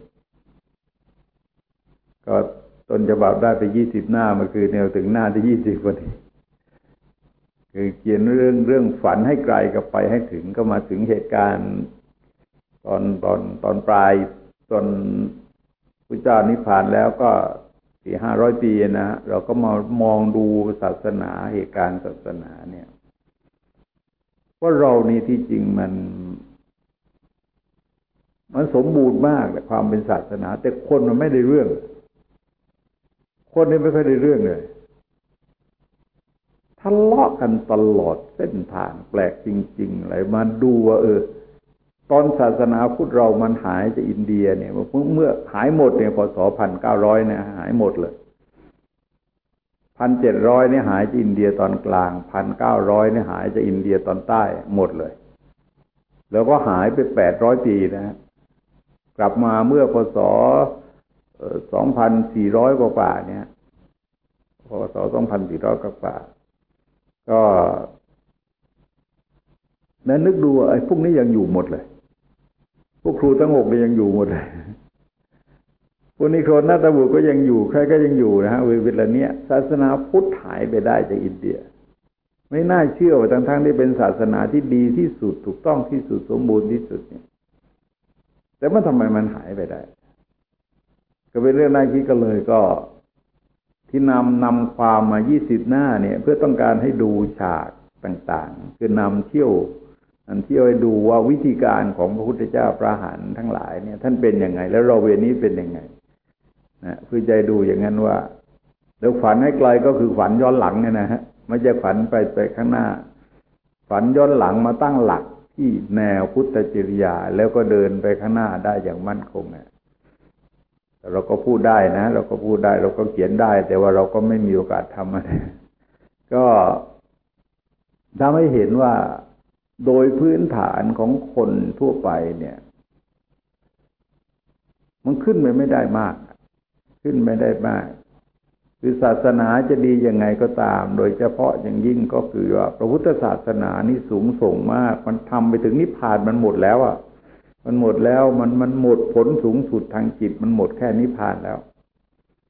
ก็ต้นฉบับได้ไปยี่สิบหน้าเมื่อคืนเนี่ยถึงหน้าที่ยี่สิบพอดีคือเขียนเรื่องเรื่องฝันให้ไกลกับไปให้ถึงก็มาถึงเหตุการณ์ตอนตอนตอนปลายตอนพระเจ้านิพพานแล้วก็สี่ห้าร้อยปีนะเราก็มามองดูศาสนาเหตุการณ์ศาสนาเนี่ยว่าเรานี่ที่จริงมันมันสมบูรณ์มากแต่ความเป็นศาสนาแต่คนมันไม่ได้เรื่องคนนี่ไม่ค่อยได้เรื่องเลยทะเลาะกันตลอดเส้นทางแปลกจริงๆอะไรมาดูว่าเออตอนศาสนาพุทธเรามันหายจากอินเดียเนี่ยเมื่อเมื่อหายหมดเนี่ยพศพันเก้าร้อยเนี่ยหายหมดเลยพันเจ็ดร้อยเนี่ยหายจากอินเดียตอนกลางพันเก้าร้อยเนี่ยหายจากอินเดียตอนใต้หมดเลยแล้วก็หายไปแปดร้อยปีนะกลับมาเมื่อพศสองพันสี่ร้อยกว่าเนี่ยพศสองพันสี่ร้อยกว่าก็นั้นนึกดูไอ้พวกนี้ยังอยู่หมดเลยพวกครูทั้งหกนี่ยังอยู่หมดเลยพวกนิโครนัทบุตรก็ยังอยู่ใครก็ยังอยู่นะฮะเวลาเนี้ยศาสนาพุทธหายไปได้จากอินเดียไม่น่าเชื่อว่าทั้งๆที่เป็นศาสนาที่ดีที่สุดถูกต้องที่สุดสมบูรณ์ที่สุดเนี่ยแต่ว่าทำไมมันหายไปได้ก็เป็นเรื่องน่าคิดก็เลยก็ที่นำนำความมายี่สิบหน้าเนี่ยเพื่อต้องการให้ดูฉากต่างๆคือนำเที่ยวนำเที่ยวให้ดูว่าวิธีการของพระพุทธเจ้าพระอรหันต์ทั้งหลายเนี่ยท่านเป็นยังไงแล้วเราเวรนี้เป็นยังไงนะเพื่อใจดูอย่างนั้นว่าแล้วฝันให้ไกลก็คือฝันย้อนหลังเนี่ยนะฮะไม่ใช่ฝันไปไปข้างหน้าฝันย้อนหลังมาตั้งหลักที่แนวพุทธจริยาแล้วก็เดินไปข้างหน้าได้อย่างมั่นคงเนี่ยเราก็พูดได้นะเราก็พูดได้เราก็เขียนได้แต่ว่าเราก็ไม่มีโอกาสทำอะไรก็ทำให้เห็นว่าโดยพื้นฐานของคนทั่วไปเนี่ยมันขึ้นไปไม่ได้มากขึ้นไม่ได้มากคือศาสนาจะดียังไงก็ตามโดยเฉพาะอย่างยิ่งก็คือว่าพระพุทธศาสนานี่สูงส่งมากมันทำไปถึงนิพพานมันหมดแล้วอ่ะมันหมดแล้วมันมันหมดผลสูงสุดทางจิตมันหมดแค่นิพพานแล้ว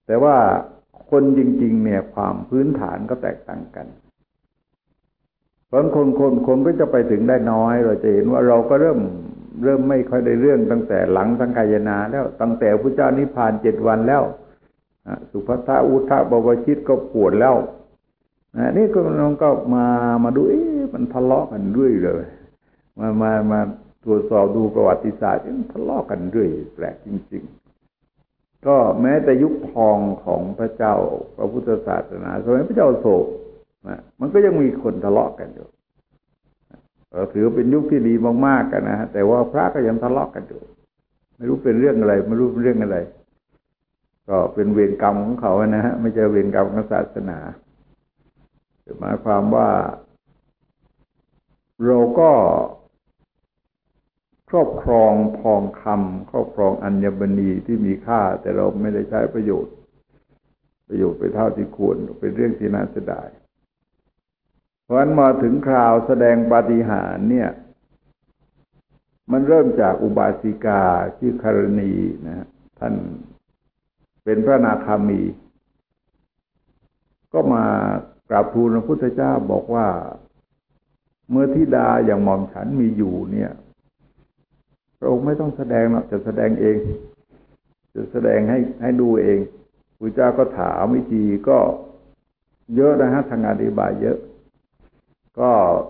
แต่ว่าคนจริงๆเนี่ยความพื้นฐานก็แตกต่างกันเพราะคนคนคนก็จะไปถึงได้น้อยเราจะเห็นว่าเราก็เริ่มเริ่มไม่ค่อยได้เรื่องตั้งแต่หลังสังฆายนาแล้วตั้งแต่พระเจ้านิพพานเจ็ดวันแล้วสุภัททะอุทธะบวชิตก็ปวดแล้วนี่ก็น้องก็มามาดูเอ๊ะมันทะเลาะกันเรื่อยเลยมามามาตรวจสอบดูประวัติศาสตร์มันทะเลาะกันเรื่อยแปลกจริงๆก็แม้แต่ยุคทองของพระเจ้าพระพุทธศาสนาสมัยพระเจ้าอโศกมันก็ยังมีคนทะเลาะกันอยู่ถือเป็นยุคที่ดีมากๆกันนะฮะแต่ว่าพระก็ยังทะเลาะกันอยู่ไม่รู้เป็นเรื่องอะไรไม่รู้เป็นเรื่องอะไรก็เป็นเวรกรรมของเขานะฮะไม่ใช่เวรกรรมของศาสนาหมายความว่าเราก็ครอบครองทองคำครอบครองอัญมณีที่มีค่าแต่เราไม่ได้ใช้ประโยชน์ประโยชน์ไปเท่าที่ควรเป็นเรื่องที่น่าเสียดายเพราะฉะนั้นมาถึงคราวแสดงปาฏิหาริย์เนี่ยมันเริ่มจากอุบาสิกาชื่อคารณีนะท่านเป็นพระอนาคามีก็มากราบทูลพระพุทธเจ้าบอกว่าเมื่อธิดาอย่างหม่อมฉันมีอยู่เนี่ยพระองค์ไม่ต้องแสดงหรอกจะแสดงเองจะแสดงให้ให้ดูเองพระเจ้าก็ถามวิธีก็เยอะนะฮะทางอธิบายเยอะก็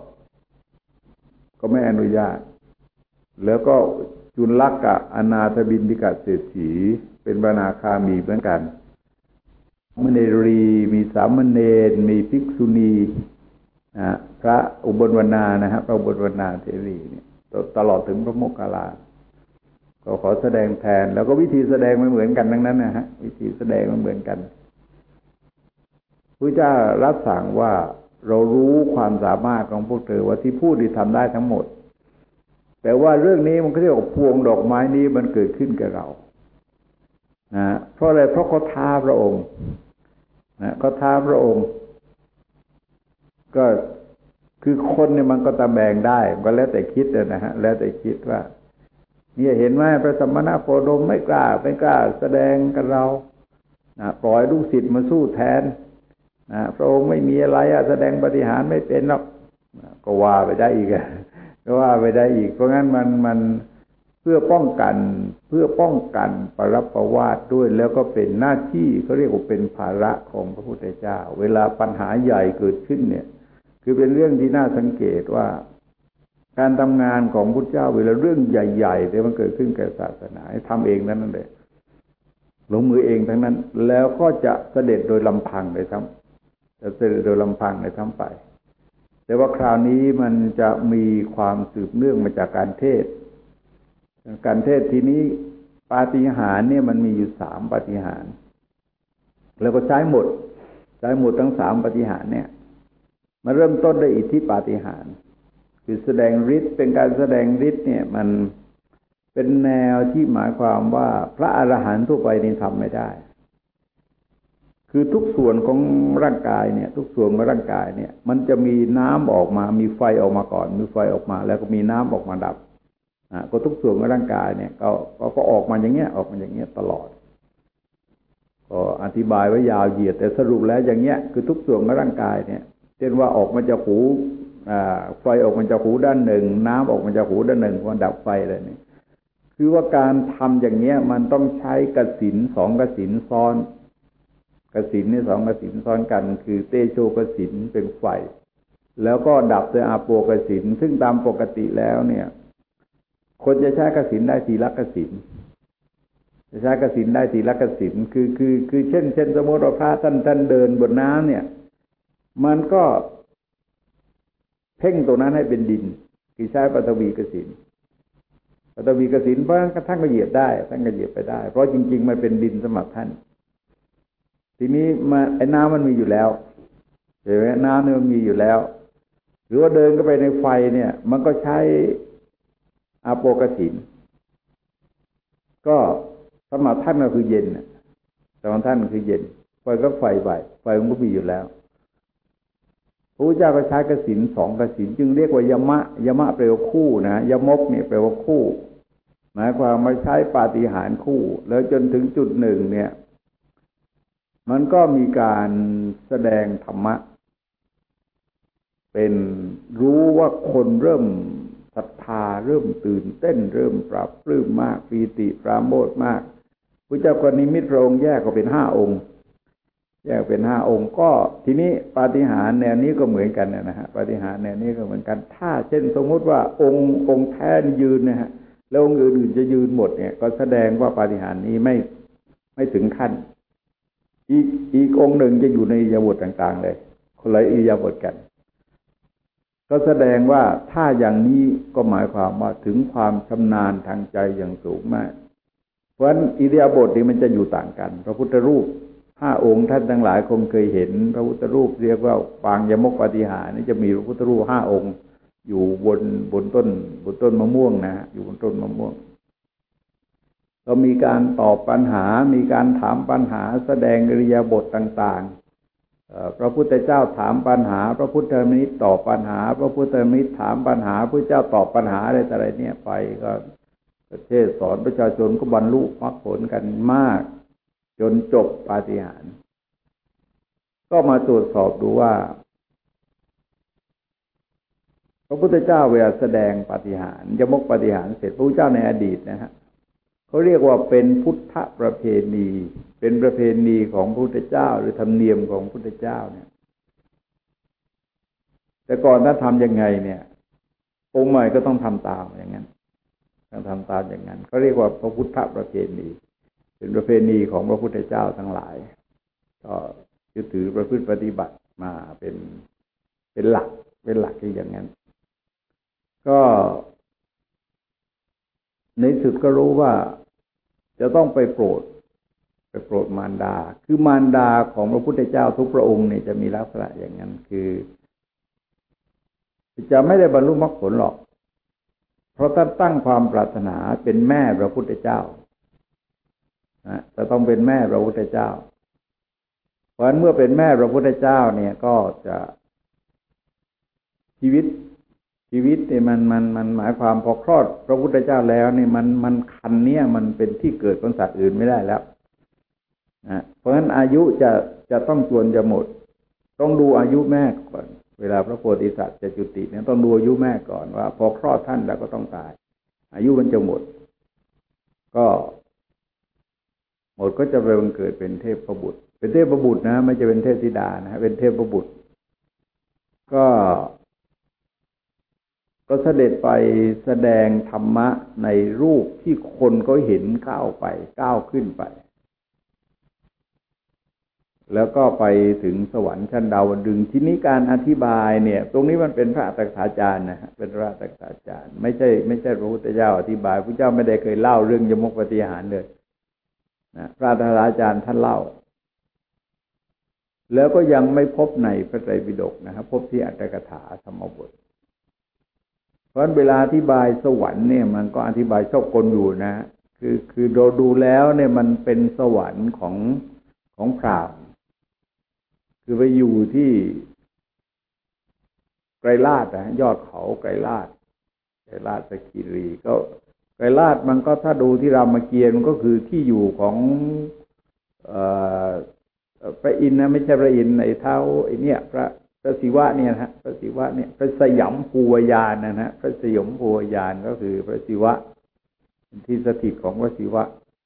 ก็ไม่อนุญาตแล้วก็จุลลักกะอนาถบิณฑิกะเศรษฐีเป็นพระอนาคามีเหมือนกันมเนรีมีสามเณรมีภิกษุณีนะพระอุบลวรรณานะฮะพระอุบลวรรณาเถรีเนี่ยตลอดถึงพระโมคคัลลาก็ขอแสดงแทนแล้วก็วิธีแสดงไม่เหมือนกันทั้งนั้นนะฮะวิธีแสดงไม่เหมือนกันพระเจ้ารับสั่งว่าเรารู้ความสามารถของพวกเธอว่าที่พูดที่ทำได้ทั้งหมดแต่ว่าเรื่องนี้มันก็เรียกว่าพวงดอกไม้นี้มันเกิดขึ้นกับเรานะเพราะอะไรเพราะเขาท้าพระองค์นะเขาท้าพระองค์ก็คือคนเนี่ยมันก็ตะแบงได้ก็แล้วแต่คิดนะฮะแล้วแต่คิดว่าเนี่ยเห็นไหมพระสมณโคดมไม่กล้าไม่กล้าแสดงกับเรานะปล่อยลูกศิษย์มาสู้แทนนะพระองค์ไม่มีอะไรอะแสดงปาฏิหาริย์ไม่เป็นหรอกก็ว่าไปได้อีกก็ว่าไปได้อีกเพราะงั้นมันมันเพื่อป้องกันเพื่อป้องกันปรับประวาทด้วยแล้วก็เป็นหน้าที่เขาเรียกว่าเป็นภาระของพระพุทธเจ้าเวลาปัญหาใหญ่เกิดขึ้นเนี่ยคือเป็นเรื่องที่น่าสังเกตว่าการทำงานของพุทธเจ้าเวลาเรื่องใหญ่ๆที่มันเกิดขึ้นแก่ศาสนาทำเองนั่นเลยลงมือเองทั้งนั้นแล้วก็จะเสด็จโดยลำพังเลยทั้งจะเสด็จโดยลำพังเลยทั้งไปแต่ว่าคราวนี้มันจะมีความสืบเนื่องมาจากการเทศการเทศทีนี้ปาฏิหาริย์เนี่ยมันมีอยู่สามปาฏิหาริย์แล้วก็ใช้หมดใช้หมดทั้งสามปาฏิหาริย์เนี่ยมาเริ่มต้นด้วยอิทธิปาฏิหาริย์คือแสดงฤทธิ์เป็นการแสดงฤทธิ์เนี่ยมันเป็นแนวที่หมายความว่าพระอรหันต์ทั่วไปนี่ทำไม่ได้คือทุกส่วนของร่างกายเนี่ยทุกส่วนของร่างกายเนี่ยมันจะมีน้ำออกมามีไฟออกมาก่อนมีไฟออกมาแล้วก็มีน้ำออกมาดับอ่าก็ทุกส่วนของร่างกายเนี่ยก็ก็ออกมาอย่างเงี้ยออกมาอย่างเงี้ยตลอดก็อธิบายไว้ยาวเหยียดแต่สรุปแล้วอย่างเงี้ยคือทุกส่วนของร่างกายเนี่ยเช่นว่าออกมาจากหูอ่าไฟออกมาจากหูด้านหนึ่งน้ำออกมาจากหูด้านหนึ่งก็ดับไฟอะไรนี่คือว่าการทำอย่างเงี้ยมันต้องใช้กสิณสองกสิณซ้อนกสิณนี่สองกสิณซ้อนกันคือเตโชกสิณเป็นไฟแล้วก็ดับด้วยอาโปกสิณซึ่งตามปกติแล้วเนี่ยคนจะใช้กสิณได้ทีละกสิณจะใช้กสิณได้ทีละกสิณคือคือคือเช่นเช่นสมมติว่าพระท่านท่านเดินบนน้ำเนี่ยมันก็เพ่งตรงนั้นให้เป็นดินคือใช้ปฐวีกสิณปฐวีกสิณเพราะงั้นท่านก็เหยียบได้ท่านก็เหยียบไปได้เพราะจริงๆมันเป็นดินสำหรับท่านทีนี้มาไอ้น้ำมันมีอยู่แล้วเห็นไหมน้ำเนี่ยมันมีอยู่แล้วหรือว่าเดินเข้าไปในไฟเนี่ยมันก็ใช้อาโปกสิณก็สำหรับท่านก็คือเย็นสำหรับท่านคือเย็นไฟก็ไฟไปไฟมันก็มีอยู่แล้วพระพุทธเจ้าก็ใช้กสิณสองกสิณจึงเรียกว่ายมะยมะแปลว่าคู่นะยมกเนี่ยแปลว่าคู่หมายความมาใช้ปาฏิหาริย์คู่แล้วจนถึงจุดหนึ่งเนี่ยมันก็มีการแสดงธรรมะเป็นรู้ว่าคนเริ่มศรัทธาเริ่มตื่นเต้นเริ่มปรับปลื้มมากปีติปราโมทย์มากพระเจ้าก็นิมิตพระองค์แยกก็เป็นห้าองค์แยกเป็นห้าองค์ก็ทีนี้ปาฏิหาริย์แนวนี้ก็เหมือนกันนะฮะปาฏิหาริย์แนวนี้ก็เหมือนกันถ้าเช่นสมมติว่าองค์องค์แท้ยืนนะฮะแล้วองค์อื่นๆจะยืนหมดเนี่ยก็แสดงว่าปาฏิหาริย์นี้ไม่ไม่ถึงขั้นอีกอีกองค์หนึ่งจะอยู่ในอิริยาบถต่างๆเลยคนละอิริยาบถกันก็แสดงว่าถ้าอย่างนี้ก็หมายความว่าถึงความชำนาญทางใจอย่างสูงมากเพราะฉะนั้นอิริยาบถนี้มันจะอยู่ต่างกันพระพุทธรูปห้าองค์ท่านทั้งหลายคงเคยเห็นพระพุทธรูปเรียกว่าปางยมกปาฏิหาริย์นี่จะมีพระพุทธรูปห้าองค์อยู่บนบนต้นบนต้นมะม่วงนะฮะอยู่บนต้นมะม่วงก็มีการตอบปัญหามีการถามปัญหาแสดงอิริยาบถต่างๆพระพุทธเจ้าถามปัญหาพระพุทธมิตรตอบปัญหาพระพุทธมิตรถามปัญหาพระเจ้าตอบปัญหาอะไรต่ออะไรเนี่ยไปก็ประเทศสอนประชาชนก็บรรลุมรรคผลกันมากจนจบปาฏิหาริย์ก็มาตรวจสอบดูว่าพระพุทธเจ้าเวลาแสดงปาฏิหาริย์ยมกปาฏิหาริย์เสร็จพระพุทธเจ้าในอดีตนะฮะเขาเรียกว่าเป็นพุทธประเพณีเป็นประเพณีของพระพุทธเจ้าหรือธรรมเนียมของพระพุทธเจ้าเนี่ยแต่ก่อนถ้าทำยังไงเนี่ยองค์ใหม่ก็ต้องทำตามอย่างนั้นต้องทำตามอย่างนั้นเขาเรียกว่าพระพุทธประเพณีเป็นประเพณีของพระพุทธเจ้าทั้งหลายก็ยึดถือประพฤติปฏิบัติมาเป็นเป็นหลักเป็นหลักที่อย่างนั้นก็ในสุดก็รู้ว่าจะต้องไปโปรดไปโปรดมารดาคือมารดาของพระพุทธเจ้าทุกพระองค์เนี่ยจะมีลักษณะอย่างนั้นคือจะไม่ได้บรรลุมรรคผลหรอกเพราะท่านตั้งความปรารถนาเป็นแม่พระพุทธเจ้านะจะต้องเป็นแม่พระพุทธเจ้าเพราะฉะนั้นเมื่อเป็นแม่พระพุทธเจ้าเนี่ยก็จะชีวิตชีวิตเนี่ยมันมันมันหมายความพอคลอดพระพุทธเจ้าแล้วเนี่ยมันมันคันเนี่ยมันเป็นที่เกิดของสัตว์อื่นไม่ได้แล้วนะเพราะฉะนั้นอายุจะจะต้องจวนจะหมดต้องดูอายุแม่ก่อนเวลาพระโพธิสัตว์จะจุติเนี่ยต้องดูอายุแม่ก่อนว่าพอคลอดท่านแล้วก็ต้องตายอายุมันจะหมดก็หมดก็จะไปบังเกิดเป็นเทพบุตรเป็นเทพบุตรนะไม่จะเป็นเทพธิดานะเป็นเทพบุตรก็ก็เสด็จไปแสดงธรรมะในรูปที่คนก็เห็นก้าวไปก้าวขึ้นไปแล้วก็ไปถึงสวรรค์ชั้นดาวดึงส์ทีนี้การอธิบายเนี่ยตรงนี้มันเป็นพระอัตถกถาจารย์นะฮะเป็นพระอัตถกถาจารย์ไม่ใช่ไม่ใช่พระพุทธเจ้าอธิบายพระเจ้าไม่ได้เคยเล่าเรื่องยมกปาฏิหาริย์เลยนะพระอัตถกถาจารย์ท่านเล่าแล้วก็ยังไม่พบในพระไตรปิฎกนะครับพบที่อัตถกถาธรรมบทเพราะเวลาอธิบายสวรรค์เนี่ยมันก็อธิบายชอบกลอยู่นะคือคือเราดูแล้วเนี่ยมันเป็นสวรรค์ของของพราหมณ์คือไปอยู่ที่ไกรลาศนะยอดเขาไกรลาศไกรลาศคีรีก็ไกรลาศมันก็ถ้าดูที่รามเกียรติ์มันก็คือที่อยู่ของเอ่อพระอินทร์นะไม่ใช่พระอินทร์ในเท้าไอ้เนี่ยพระพระศิวะเนี่ยนะฮะพระศิวะเนี่ยพระสยามภูวยานนะฮะพระสยามภูวยานก็คือพระศิวะเป็นที่สถิตของพระศิวะ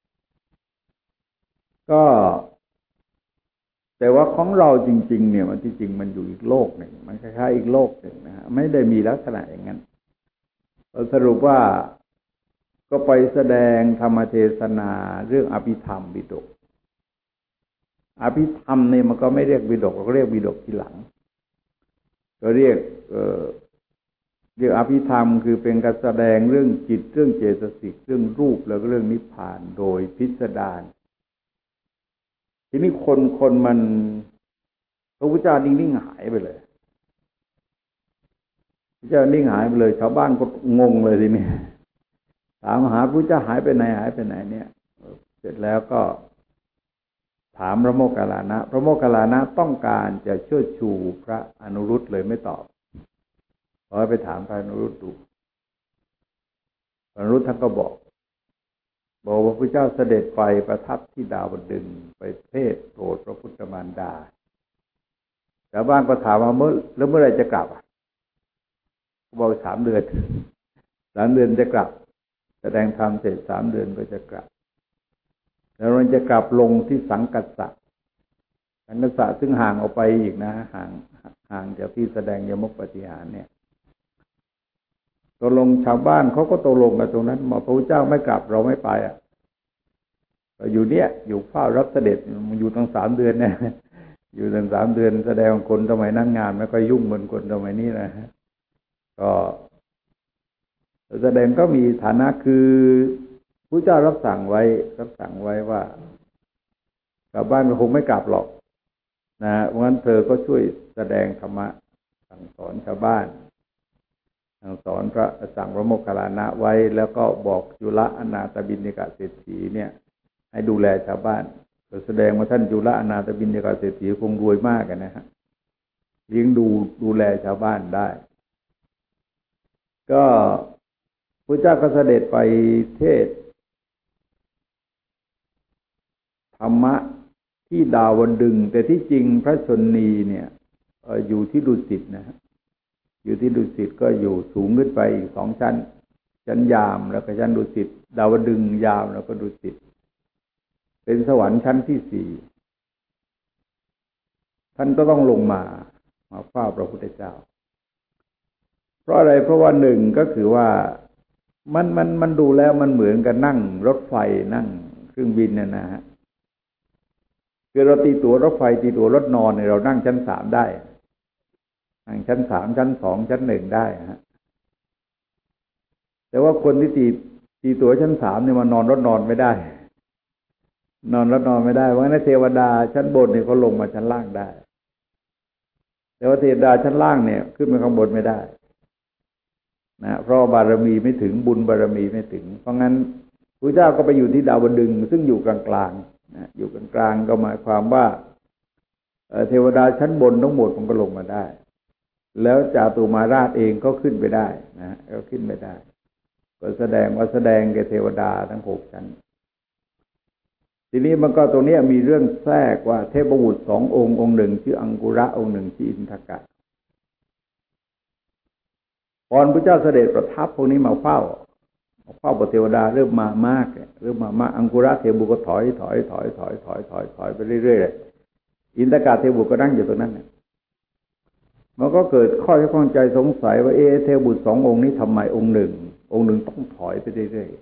ก็แต่ว่าของเราจริงๆเนี่ยมันที่จริงมันอยู่อีกโลกหนึ่งมันคล้ายๆอีกโลกหนึ่งนะฮะไม่ได้มีลักษณะอย่างนั้นสรุปว่าก็ไปแสดงธรรมเทศนาเรื่องอภิธรรมปิฎกอภิธรรมเนี่ยมันก็ไม่เรียกปิฎกก็เรียกปิฎกทีหลังก็เรียกเอ่อเรียกอภิธรรมคือเป็นการแสดงเรื่องจิตเรื่องเจตสิกเรื่องรูปแล้วก็เรื่องนิพพานโดยพิสดารทีนี้คนคนมันพระพุทธเจ้านิ่งๆหายไปเลยพระเจ้านิ่งหายไปเลยชาวบ้านก็งงเลยทีนี้ถามหาพระพุทธเจ้าหายไปไหนหายไปไหนเนี่ยเสร็จแล้วก็ถามพระโมคคัลลานะพระโมคคัลลานะต้องการจะเชิดชูพระอนุรุตเลยไม่ตอบขอไปถามพระอนุรุตดูพระอนุรุตท่านก็บอกบอกว่าพระพุทธเจ้าเสด็จไปประทับที่ดาวดึงส์ไปเทศน์โปรดพระพุทธารดาชาวบ้านก็ถามว่าเมื่อแล้วเมื่อไรจะกลับเขาบอกสามเดือนสามเดือนจะกลับแสดงธรรมเสร็จสามเดือนก็จะกลับแล้วเราจะกลับลงที่สังกัสสะสังกัสสะซึ่งห่างออกไปอีกนะห่างห่างจากที่แสดงยมกปฏิหารเนี่ยตกลงชาวบ้านเขาก็ตกลงกันตรงนั้นบอกพระพุทธเจ้าไม่กลับเราไม่ไปอ่ะอยู่เนี้ยอยู่เฝ้ารับเสด็จมันอยู่ตั้งสามเดือนเนี่ยอยู่ตั้งสามเดือนแสดงคนสมัยนั่งงานไม่ค่อยยุ่งเหมือนคนสมัยนี้นะก็แสดงก็มีฐานะคือพระเจ้ารับสั่งไว้รับสั่งไว้ว่ากลับบ้านก็คงไม่กลับหรอกนะเพราะงั้นเธอก็ช่วยแสดงธรรมะสั่งสอนชาวบ้านสั่งสอนพระสั่งพระโมคคัลลานะไว้แล้วก็บอกจุลอนาถบิณฑิกเศรษฐีเนี่ยให้ดูแลชาวบ้านแสดงว่าท่านจุลอนาถบิณฑิกเศรษฐีคงรวยมากนะฮะเลี้ยงดูดูแลชาวบ้านได้ก็พระเจ้าก็เสด็จไปเทศธรรมะที่ดาวันดึงแต่ที่จริงพระชนนีเนี่ยอยู่ที่ดุสิตนะฮะอยู่ที่ดุสิตก็อยู่สูงขึ้นไปอีกสองชั้นชั้นยามแล้วก็ชั้นดุสิตดาวดึงยามแล้วก็ดุสิตเป็นสวรรค์ชั้นที่สี่ท่านก็ต้องลงมามาเฝ้าพระพุทธเจ้าเพราะอะไรเพราะว่าหนึ่งก็คือว่ามันมันมันดูแล้วมันเหมือนกับนั่งรถไฟนั่งเครื่องบินน่ะนะฮะคือเราตีตั๋วรถไฟตีตั๋วรถนอนเนี่ยเรานั่งชั้นสามได้นั่งชั้นสามชั้นสองชั้นหนึ่งได้ฮะแต่ว่าคนที่ตีตีตั๋วชั้นสามเนี่ยมันนอนรถนอนไม่ได้นอนรถนอนไม่ได้เพราะฉะนั้นเทวดาชั้นบนเนี่ยเขาลงมาชั้นล่างได้แต่ว่าเทวดาชั้นล่างเนี่ยขึ้นไปข้างบนไม่ได้นะเพราะบารมีไม่ถึงบุญบารมีไม่ถึงเพราะงั้นพระเจ้าก็ไปอยู่ที่ดาวดึงซึ่งอยู่กลางๆนะอยู่กลางๆก็หมายความว่าเทวดาชั้นบนทั้งหมดมันก็ลงมาได้แล้วจาตุมาราชเองก็ขึ้นไปได้นะก็ขึ้นไปได้ก็แสดงว่าแสดงแก่เทวดาทั้งหกชั้นทีนี้มันก็ตรงนี้มีเรื่องแทรกว่าเทพบุตรสององค์องค์หนึ่งชื่ออังกุระองค์หนึ่งชื่ออินทกะตอนพระเจ้าเสด็จประทับพวกนี้มาเฝ้าเฝ้าพระเทวดาเริ่มมามากเริ่มมามากอังกุระเทพบุตรก็ถอยถอยถอยถอยถอยถอยถอยไปเรื่อยๆอินทกะเทพบุตรก็นั่งอยู่ตรงนั้นเนี่ยมันก็เกิดข้อข้องใจสงสัยว่าเอเทพบุตรสององค์นี้ทำไมองค์หนึ่งองค์หนึ่งต้องถอยไปเรื่อย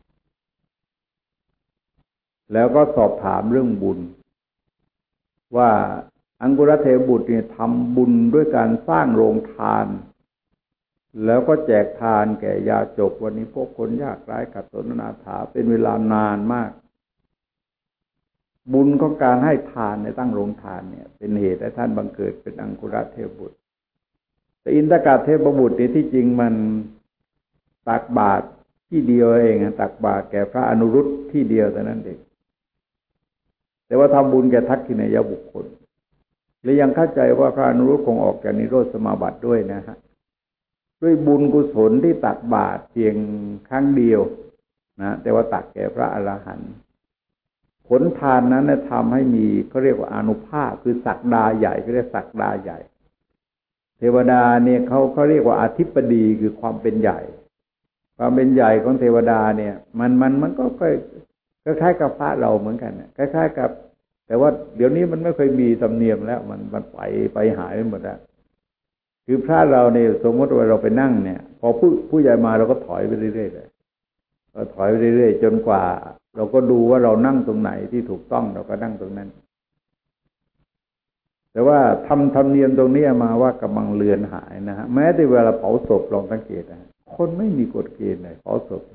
ๆแล้วก็สอบถามเรื่องบุญว่าอังกุระเทพบุตรเนี่ยทำบุญด้วยการสร้างโรงทานแล้วก็แจกทานแก่ยาจกวันนี้พวกคนยากไร้ขัดสนอนาถาเป็นเวลานานมากบุญของการให้ทานในตั้งโรงทานเนี่ยเป็นเหตุให้ท่านบังเกิดเป็นอังกุระเทพบุตรแต่อินทกะเทพบุตรนี่ที่จริงมันตักบาตรที่เดียวเองตักบาตรแก่พระอนุรุตที่เดียวแต่นั้นเองแต่ว่าทำบุญแก่ทักษิณายบุคคลและยังเข้าใจว่าพระอนุรุตคงออกจากนิโรธสมาบัติด้วยนะฮะด้วยบุญกุศลที่ตักบาตรเพียงครั้งเดียวนะแต่ว่าตักแก่พระอรหันต์ผลทานนั้นทำให้มีเขาเรียกว่าอานุภาพคือศักดาใหญ่เขาเรียกศักดาใหญ่เทวดาเนี่ยเขาเขาเรียกว่าอธิปดีคือความเป็นใหญ่ความเป็นใหญ่ของเทวดาเนี่ยมันมันมันก็คล้ายๆกับพระเราเหมือนกันคล้ายๆกับแต่ว่าเดี๋ยวนี้มันไม่เคยมีธรรมเนียมแล้วมันมันไปไปหายไปหมดแล้วคือพระเราเนี่ยสมมติว่าเราไปนั่งเนี่ยพอผู้ผู้ใหญ่มาเราก็ถอยไปเรื่อยๆเลยเราถอยไปเรื่อยๆจนกว่าเราก็ดูว่าเรานั่งตรงไหนที่ถูกต้องเราก็นั่งตรงนั้นแต่ว่าทำธรรมเนียมตรงนี้มาว่ากำลังเลือนหายนะฮะแม้แต่เวลาเผาศพลองสังเกตนะคนไม่มีกฎเกณฑ์เลยเผาศพ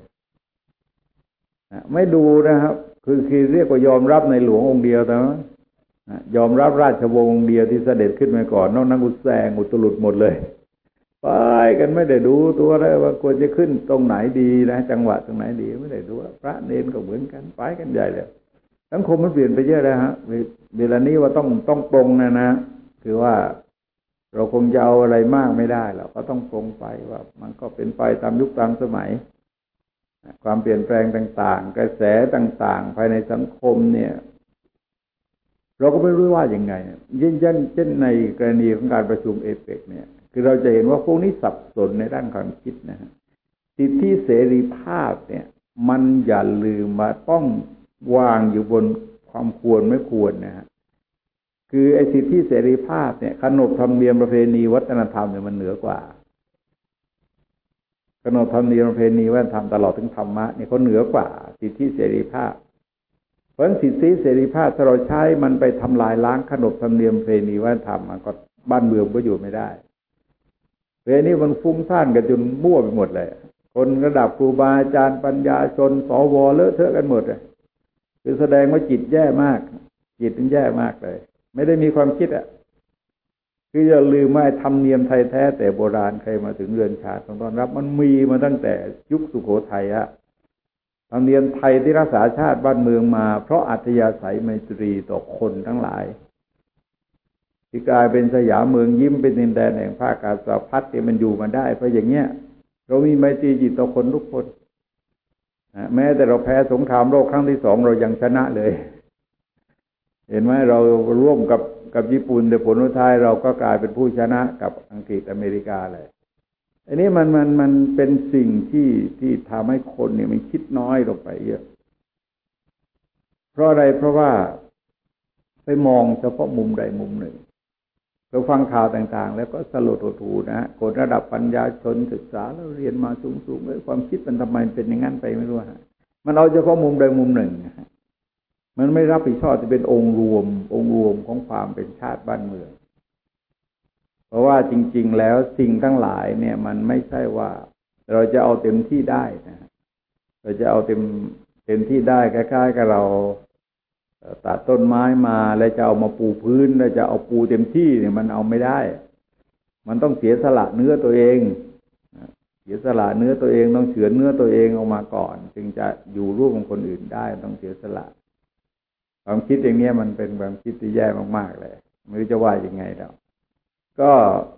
ไม่ดูนะครับคือคือเรียกว่ายอมรับในหลวงองค์เดียวแต่ว่ายอมรับราชวงศ์องค์เดียวที่เสด็จขึ้นมาก่อนนอกนั้นกุแซงอุตลุดหมดเลยไปกันไม่ได้ดูตัวเลยว่าควรจะขึ้นตรงไหนดีนะจังหวะตรงไหนดีไม่ได้ดูพระเนรก็เหมือนกันไปกันใหญ่เลยสังคมมันเปลี่ยนไปเยอะแล้วฮะเวลานี้ว่าต้องต้องปรงนะนะคือว่าเราคงจะเอาอะไรมากไม่ได้หรอกก็ต้องปรงไปว่ามันก็เป็นไปตามยุคตามสมัยความเปลี่ยนแปลงต่างๆกระแสต่างๆภายในสังคมเนี่ยเราก็ไม่รู้ว่าอย่างไงยิ่งเช่นเช่นในกรณีของการประชุมเอเปกเนี่ยคือเราจะเห็นว่าพวกนี้สับสนในด้านความคิดนะฮะสิทธิเสรีภาพเนี่ยมันอย่าลืมมาต้องวางอยู่บนความควรไม่ควรนะฮะคือไอ้สิทธิเสรีภาพเนี่ยขนบธรรมเนียมประเพณีวัฒนธรรมเนี่ยมันเหนือกว่าขนบธรรมเนียมประเพณีวัฒนธรรมตลอดถึงธรรมะเนี่ยเขาเหนือกว่าสิทธิเสรีภาพเพราะสิทธิเสรีภาพถ้าเราใช้มันไปทำลายล้างขนบธรรมเนียมประเพณีวัฒนธรรมมันก็บ้านเมืองก็อยู่ไม่ได้เวลานี้มันฟุ้งซ่านกันจนมั่วไปหมดเลยคนระดับครูบาอาจารย์ปัญญาชนสวเลอะเทอะกันหมดเลยคือแสดงว่าจิตแย่มากจิตมันแย่มากเลยไม่ได้มีความคิดอ่ะคืออย่าลืมว่าธรรมเนียมไทยแท้แต่โบราณใครมาถึงเรือนชาติต้องต้อนรับมันมีมาตั้งแต่ยุคสุโขทัยอะธรรมเนียมไทยที่รักษาชาติบ้านเมืองมาเพราะอัธยาศัยไมตรีต่อคนทั้งหลายที่กลายเป็นสยามเมืองยิ้มเป็นดินแดนแห่งภาคกาสพัฒน์ที่มันอยู่มาได้เพราะอย่างเงี้ยเรามีไมตรีจิตต่อคนทุกคนแม้แต่เราแพ้สงครามโลกครั้งที่สองเรายังชนะเลยเห็นไหมเราร่วมกับกับญี่ปุ่นแต่ผลสุดท้ายเราก็กลายเป็นผู้ชนะกับอังกฤษอเมริกาเลยอันนี้มันมันมันเป็นสิ่งที่ที่ทำให้คนเนี่ยมันคิดน้อยลงไปเยอะเพราะอะไรเพราะว่าไปมองเฉพาะมุมใดมุมหนึ่งเราฟังข่าวต่างๆแล้วก็สลดหดหู่นะคนระดับปัญญาชนศึกษาแล้วเรียนมาสูงๆเลยความคิดมันทำไมเป็นอย่างนั้นไปไม่รู้ฮะมันเอาเฉพาะมุมใดมุมหนึ่งมันไม่รับผิดชอบจะเป็นองค์รวมองค์รวมของความเป็นชาติบ้านเมืองเพราะว่าจริงๆแล้วสิ่งทั้งหลายเนี่ยมันไม่ใช่ว่าเราจะเอาเต็มที่ได้นะเราจะเอาเต็มเต็มที่ได้คล้ายๆกับเราตัดต้นไม้มาแล้วจะเอามาปูพื้นแล้วจะเอาปูเต็มที่เนี่ยมันเอาไม่ได้มันต้องเสียสละเนื้อตัวเองเสียสละเนื้อตัวเองต้องเฉือนเนื้อตัวเองออกมาก่อนจึงจะอยู่ร่วมกับคนอื่นได้ต้องเสียสละความคิดอย่างนี้มันเป็นความคิดที่แย่มากๆเลยไม่รู้จะว่ายังไงแล้วก็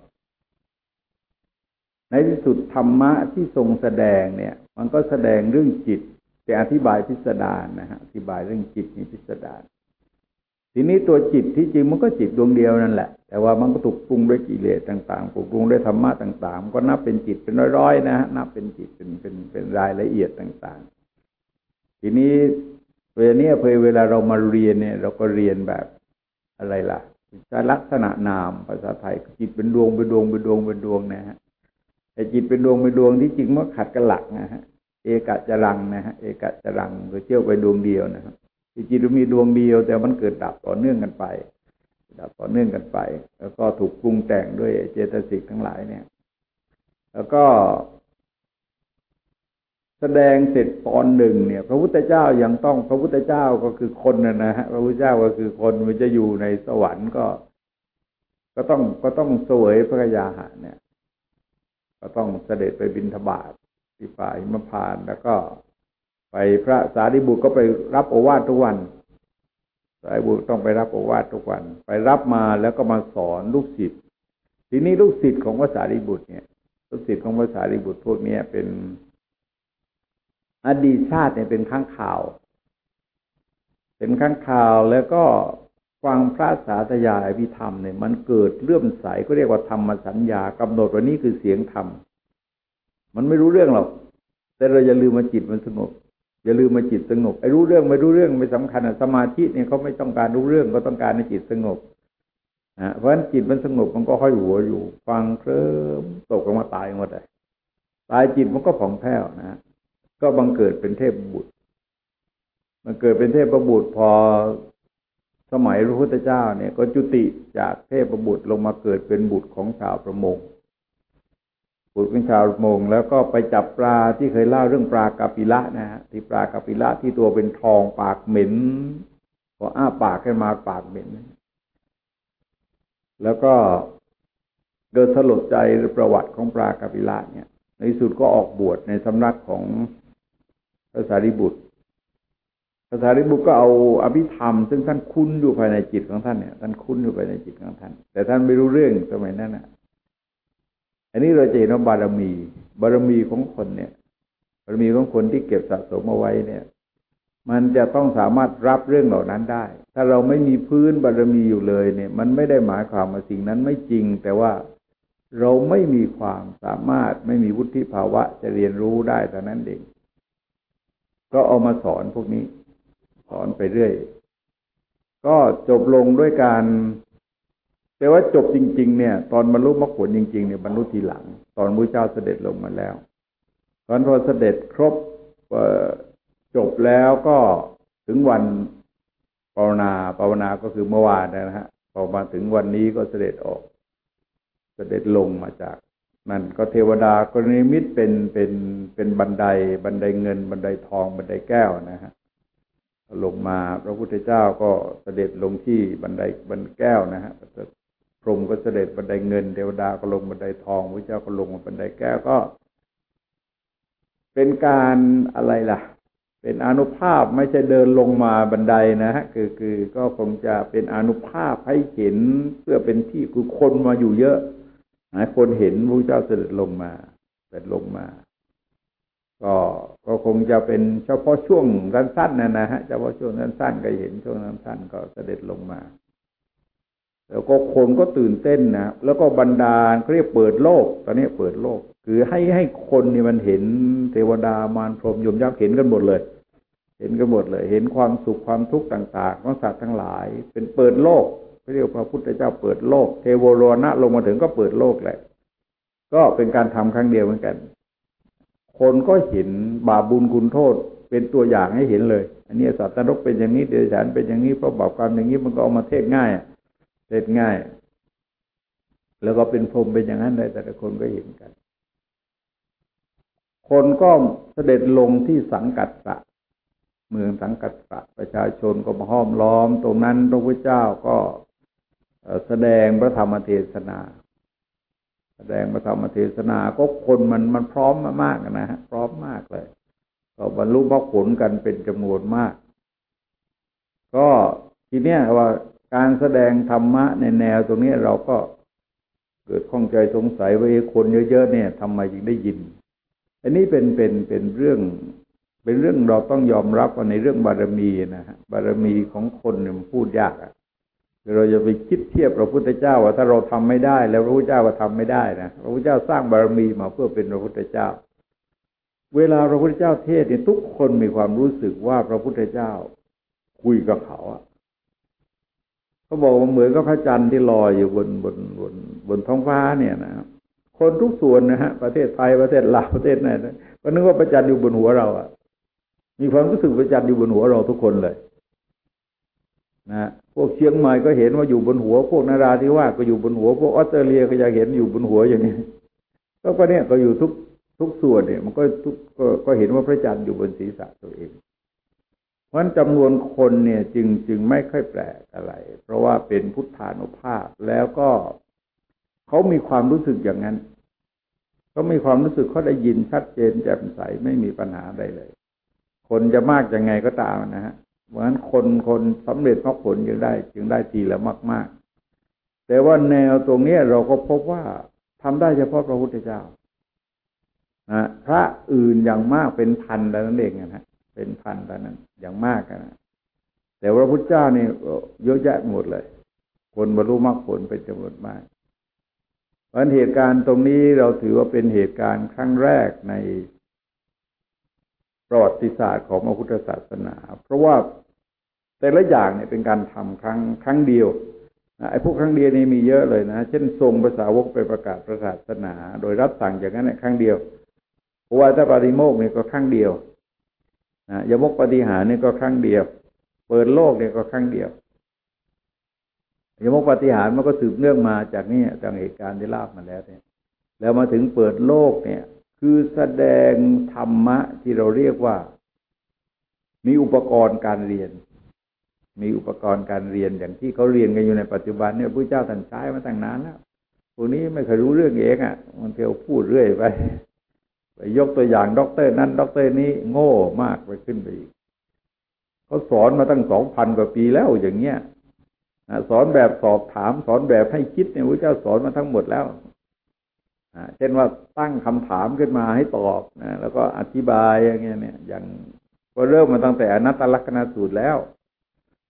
ในที่สุดธรรมะที่ทรงแสดงเนี่ยมันก็แสดงเรื่องจิตแต่อธิบายพิสดารนะฮะอธิบายเรื่องจิตนี่พิสดารทีนี้ตัวจิตที่จริงมันก็จิตดวงเดียวนั่นแหละแต่ว่ามันก็ถูกปรุงด้วยกิเลสต่างๆถูกปรุงด้วยธรรมะต่างๆก็นับเป็นจิตเป็นร้อยๆนะฮะนับเป็นจิตเป็นเป็นเป็นรายละเอียดต่างๆทีนี้เวลานี้พอเวลาเรามาเรียนเนี่ยเราก็เรียนแบบอะไรล่ะลักษณะนามภาษาไทยจิตเป็นดวงเป็นดวงเป็นดวงเป็นดวงนะฮะแต่จิตเป็นดวงเป็นดวงที่จริงมันขัดกับหลักนะฮะเอกจรังนะฮะเอกจรังคือเที่ยวไปดวงเดียวนะครับจิตมันมีดวงเดียวแต่มันเกิดดับต่อเนื่องกันไปดับต่อเนื่องกันไปแล้วก็ถูกปรุงแต่งด้วยเจตสิกทั้งหลายเนี่ยแล้วก็แสดงเสร็จตอนหนึ่งเนี่ยพระพุทธเจ้ายังต้องพระพุทธเจ้าก็คือคนนะนะฮะพระพุทธเจ้าก็คือคนมันจะอยู่ในสวรรค์ก็ก็ต้องก็ต้องเสวยพระกยาหารเนี่ยก็ต้องเสด็จไปบิณฑบาตที่ป่าหิมพานต์แล้วก็ไปพระสารีบุตรก็ไปรับโอวาททุกวันสารีบุตรต้องไปรับโอวาททุกวันไปรับมาแล้วก็มาสอนลูกศิษย์ทีนี้ลูกศิษย์ของพระสารีบุตรเนี่ยลูกศิษย์ของพระสารีบุตรพวกนี้เป็นอดีตชาติเนี่ยเป็นข้างข่าวเป็นข้างข่าวแล้วก็ฟังพระสาธยายอภิธรรมเนี่ยมันเกิดเลื่อมใสก็เรียกว่าธรรมสัญญากำหนดว่านี้คือเสียงธรรมมันไม่รู้เรื่องหรอกแต่เราอย่าลืมมาจิตมันสงบอย่าลืมมาจิตสงบไอ้รู้เรื่องไม่รู้เรื่องไม่สำคัญสมาธิเนี่ยเขาไม่ต้องการรู้เรื่องก็ต้องการให้จิตสงบนะเพราะฉะนั้นจิตมันสงบมันก็ห้อยหัวอยู่ฟังเคลิ้มตกลงมาตายหมดเลยตายจิตมันก็ผ่องแผ้วนะก็บังเกิดเป็นเทพบุตรมันเกิดเป็นเทพบุตรพอสมัยพระพุทธเจ้าเนี่ยก็จุติจากเทพบุตรลงมาเกิดเป็นบุตรของชาวประมงบุตรของชาวประมงแล้วก็ไปจับปลาที่เคยเล่าเรื่องปลากาปิละนะฮะที่ปลากาปิละที่ตัวเป็นทองปากเหม็นพออ้าปากขึ้นมาปากเหม็นแล้วก็เกิดสลดใจประวัติของปลากาปิละเนี่ยในที่สุดก็ออกบวชในสำนักของพระสารีบุตรพระสารีบุตรก็เอาอภิธรรมซึ่งท่านคุ้นอยู่ภายในจิตของท่านเนี่ยท่านคุ้นอยู่ภายในจิตของท่านแต่ท่านไม่รู้เรื่องสมัยนั้นนะอันนี้เราจะเห็นว่าบารมีบารมีของคนเนี่ยบารมีของคนที่เก็บสะสมเอาไว้เนี่ยมันจะต้องสามารถรับเรื่องเหล่านั้นได้ถ้าเราไม่มีพื้นบารมีอยู่เลยเนี่ยมันไม่ได้หมายความว่าสิ่งนั้นไม่จริงแต่ว่าเราไม่มีความสามารถไม่มีวุฒิภาวะจะเรียนรู้ได้เท่านั้นเองก็เอามาสอนพวกนี้สอนไปเรื่อยก็จบลงด้วยการแต่ว่าจบจริงๆเนี่ยตอนบรรลุมรรคผลจริงๆเนี่ยบรรลุทีหลังตอนพระเจ้าเสด็จลงมาแล้วตอนพอเสด็จครบจบแล้วก็ถึงวันภาวนาภาวนาก็คือเมื่อวานนะฮะพอมาถึงวันนี้ก็เสด็จออกเสด็จลงมาจากนั่นก็เทวดาก็นิมิตเป็นเป็นเป็นบันไดบันไดเงินบันไดทองบันไดแก้วนะฮะลงมาพระพุทธเจ้าก็เสด็จลงที่บันไดบันแก้วนะฮะพรหมก็เสด็จบันไดเงินเทวดาก็ลงบันไดทองพระเจ้าก็ลงบันไดแก้วก็เป็นการอะไรล่ะเป็นอานุภาพไม่ใช่เดินลงมาบันไดนะฮะคือคือก็คงจะเป็นอานุภาพให้เห็นเพื่อเป็นที่คือคนมาอยู่เยอะหาคนเห็นพระเจ้าเสด็จลงมาเสด็จลงมาก็ก็คงจะเป็นเฉพาะช่วงสั้นๆนะนะฮะเฉพาะช่วงสั้นๆก็เห็นช่วงสั้นๆก็เสด็จลงมาแล้วก็คนก็ตื่นเต้นนะแล้วก็บรรดาเขาเรียกเปิดโลกตอนนี้เปิดโลกคือให้ให้คนนี่มันเห็นเทวดามารพรหมยมยักษ์เห็นกันหมดเลยเห็นกันหมดเลยเห็นความสุขความทุกข์ต่างๆของสัตว์ทั้งหลายเป็นเปิดโลกเขาเรียกพระพุทธเจ้าเปิดโลกเทโวโรณะลงมาถึงก็เปิดโลกแหละก็เป็นการทำครั้งเดียวเหมือนกันคนก็เห็นบาปบุญคุณโทษเป็นตัวอย่างให้เห็นเลยอันนี้สัตว์นรกเป็นอย่างนี้เดรัจฉานเป็นอย่างนี้เพราะบาปกรรมอย่างนี้มันก็เอามาเทศง่ายเทศง่ายแล้วก็เป็นพรหมเป็นอย่างนั้นได้แต่ละคนก็เห็นกันคนก็เสด็จลงที่สังกัสสะเมืองสังกัสสะประชาชนก็มาห้อมล้อมตรงนั้นพระพุทธเจ้าก็แสดงพระธรรมเทศนาแสดงพระธรรมเทศนาก็คนมันมันพร้อมมากนะฮะพร้อมมากเลยก็บรรลุมรรคผลกันเป็นจำนวนมากก็ทีเนี้ยว่าการแสดงธรรมะในแนวตรงนี้เราก็เกิดข้องใจสงสัยว่าคนเยอะๆเนี่ยทำไมจึงได้ยินอันนี้เป็นเป็นเป็นเรื่องเป็นเรื่องเราต้องยอมรับว่าในเรื่องบารมีนะฮะบารมีของคนเนี่ยมันพูดยากอ่ะเราจะไปคิดเทียบพระพุทธเจ้าว่าถ้าเราทำไม่ได้แล้วพระพุทธเจ้าว่าทำไม่ได้นะพระพุทธเจ้าสร้างบารมีมาเพื่อเป็นพระพุทธเจ้าเวลาพระพุทธเจ้าเทศน์เนี่ยทุกคนมีความรู้สึกว่าพระพุทธเจ้าคุยกับเขาอ่ะเขาบอกว่าเหมือนกับพระจันทร์ที่ลอยอยู่บนบนบนบนท้องฟ้าเนี่ยนะครับคนทุกส่วนนะฮะประเทศไทยประเทศลาวประเทศไหนก็นึกว่าพระจันทร์อยู่บนหัวเราอ่ะมีความรู้สึกพระจันทร์อยู่บนหัวเราทุกคนเลยนะพวกเชียงใหม่ก็เห็นว่าอยู่บนหัวพวกนราธิวาสก็อยู่บนหัวพวกออสเตรเลียก็อยากเห็นอยู่บนหัวอย่างนี้ก็ก็เนี่ยก็อยู่ทุกทุกส่วนเนี่ยมันก็ทุกก็ก็เห็นว่าพระจันทร์อยู่บนศีรษะตัวเองเพราะฉะนั้นจำนวนคนเนี่ยจึงจึงไม่ค่อยแปลกอะไรเพราะว่าเป็นพุทธานุภาพแล้วก็เขามีความรู้สึกอย่างนั้นเขามีความรู้สึกเขาได้ยินชัดเจนแจ่มใสไม่มีปัญหาใดเลยคนจะมากยังไงก็ตามนะฮะเพราะฉะนั้นคนคนสำเร็จมรรคผลจึงได้จึงได้ทีละมากๆแต่ว่าแนวตรงนี้เราก็พบว่าทำได้เฉพาะพระพุทธเจ้านะพระอื่นอย่างมากเป็นพันแต่นั้นเองนะฮะเป็นพันแต่นั้นอย่างมากนะแต่พระพุทธเจ้านี่เยอะแยะหมดเลยคนบรรลุมรรคผลเป็นจำนวนมากเพราะเหตุการณ์ตรงนี้เราถือว่าเป็นเหตุการณ์ครั้งแรกในประวัติศาสตร์ของพระพุทธศาสนาเพราะว่าแต่ละอย่างเนี่ยเป็นการทำครั้งครั้งเดียวไอ้พวกครั้งเดียวนี่มีเยอะเลยนะเช่นทรงภาษาวกไปประกาศศาสนาโดยรับสั่งอย่างนั้นครั้งเดียวเพราะว่าถ้าปาฏิโมกข์นี่ก็ครั้งเดียวนะยมกปฏิหารนี่ก็ครั้งเดียวเปิดโลกนี่ก็ครั้งเดียวยมกปฏิหารมันก็สืบเนื่องมาจากนี่จากเหตุการณ์ที่เล่ามาแล้วเนี่ยแล้วมาถึงเปิดโลกเนี่ยคือแสดงธรรมะที่เราเรียกว่ามีอุปกรณ์การเรียนมีอุปกรณ์การเรียนอย่างที่เขาเรียนกันอยู่ในปัจจุบันเนี่ยพระเจ้าท่านใช้มาตั้งนานแล้วพวกนี้ไม่เคยรู้เรื่องเองอ่ะมันเที่ยวพูดเรื่อยไปไปยกตัวอย่างด็อกเตอร์นั้นด็อกเตอร์นี้โง่มากไปขึ้นไปอีกเขาสอนมาตั้งสองพันกว่าปีแล้วอย่างเงี้ยสอนแบบสอบถามสอนแบบให้คิดเนี่ยพระเจ้าสอนมาทั้งหมดแล้วเช่นว่าตั้งคำถามขึ้นมาให้ตอบนะแล้วก็อธิบายอย่างเงี้ยเนี่ยอย่างก็เริ่มมาตั้งแต่อนัตตลักษณสูตรแล้ว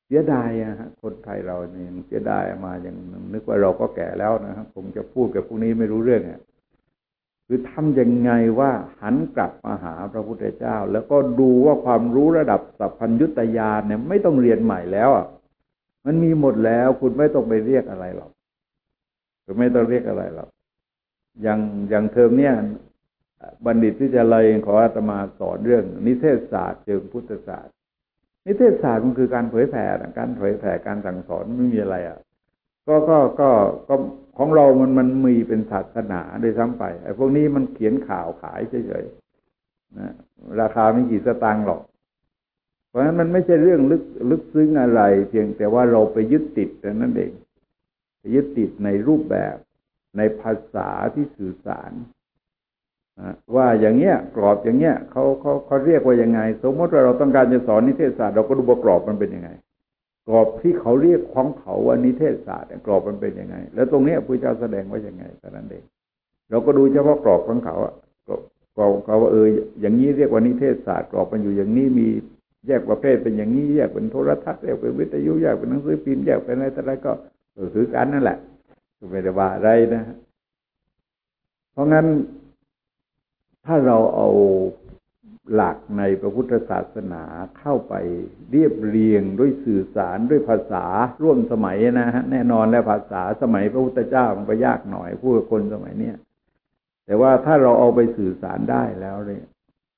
เสียดายอะฮะคนไทยเราเนี่ยเสียดายมาอย่างนึกว่าเราก็แก่แล้วนะครับผมจะพูดกับพวกนี้ไม่รู้เรื่องอ่ะคือทำยังไงว่าหันกลับมาหาพระพุทธเจ้าแล้วก็ดูว่าความรู้ระดับสัพพัญญุตญาณเนี่ยไม่ต้องเรียนใหม่แล้วอ่ะมันมีหมดแล้วคุณไม่ต้องไปเรียกอะไรหรอกคุณไม่ต้องเรียกอะไรหรอกอย่างอย่างเทอมเนี้ยบัณฑิตวิทยาลัยขออาตมาสอนเรื่องนิเทศศาสตร์เชิงพุทธศาสตร์นิเทศศาสตร์มันคือการเผยแผ่การเผยแผ่การสั่งสอนไม่มีอะไรอ่ะก็ก็ก็ก็ของเรามันมันมีเป็นศาสนาโดยซ้ำไปไอ้พวกนี้มันเขียนข่าวขายเฉยๆนะราคาไม่กี่สตางค์หรอกเพราะฉะนั้นมันไม่ใช่เรื่องลึกลึกซึ้งอะไรเพียงแต่ว่าเราไปยึดติดแต่นั่นเองไปยึดติดในรูปแบบในภาษาที่สื่อสารว่าอย่างเงี้ยกรอบอย่างเงี้ยเขาเขาเขาเรียกว่ายังไงสมมติว่าเราต้องการจะสอนนิเทศศาสตร์เราก็ดูว่ากรอบมันเป็นยังไงกรอบที่เขาเรียกของเขาว่านิเทศศาสตร์กรอบมันเป็นยังไงแล้วตรงนี้พระเจ้าแสดงว่ายังไงแต่นั้นเองเราก็ดูเฉพาะกรอบของเขาอะกรอบเขาว่าเอออย่างนี้เรียกว่านิเทศศาสตร์กรอบมันอยู่อย่างนี้มีแยกประเภทเป็นอย่างนี้แยกเป็นโทรทัศน์แยกเป็นวิทยุแยกเป็นหนังสือพิมพ์แยกเป็นอะไรแต่อะไรก็เออคือกันนั่นแหละไม่ได้ว่าอะไรนะเพราะงั้นถ้าเราเอาหลักในพระพุทธศาสนาเข้าไปเรียบเรียงด้วยสื่อสารด้วยภาษาร่วมสมัยนะฮะแน่นอนแล้วภาษาสมัยพระพุทธเจ้ามันก็ยากหน่อยพูดกับคนสมัยเนี้ยแต่ว่าถ้าเราเอาไปสื่อสารได้แล้วเนี่ย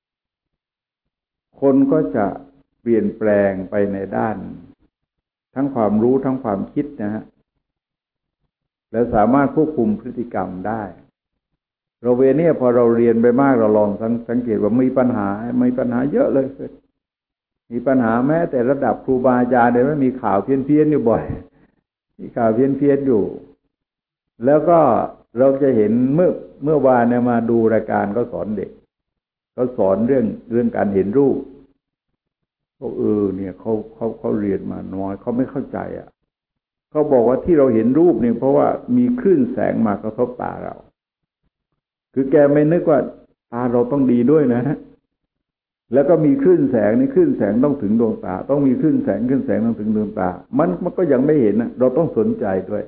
คนก็จะเปลี่ยนแปลงไปในด้านทั้งความรู้ทั้งความคิดนะฮะและสามารถควบคุมพฤติกรรมได้เราเวเนี่ยพอเราเรียนไปมากเราลองสังเกตว่ามีปัญหามีปัญหาเยอะเลยมีปัญหาแม้แต่ระดับครูบาอาจารย์เนี่ยมันมีข่าวเพี้ยนๆอยู่บ่อยมีข่าวเพี้ยนๆอยู่แล้วก็เราจะเห็นเมื่อเมื่อวานเนี่ยมาดูรายการก็สอนเด็กเขาสอนเรื่องเรื่องการเห็นรูปเขาเออเนี่ยเขาเขาเขาเรียนมาน้อยเขาไม่เข้าใจอ่ะเขาบอกว่าที่เราเห็นรูปเนี่ยเพราะว่ามีคลื่นแสงมากระทบตาเราคือแกไม่นึกว่าตาเราต้องดีด้วยนะฮะแล้วก็มีคลื่นแสงนี่คลื่นแสงต้องถึงดวงตาต้องมีคลื่นแสงคลื่นแสงต้องถึงดวงตามันมันก็ยังไม่เห็นนะเราต้องสนใจด้วย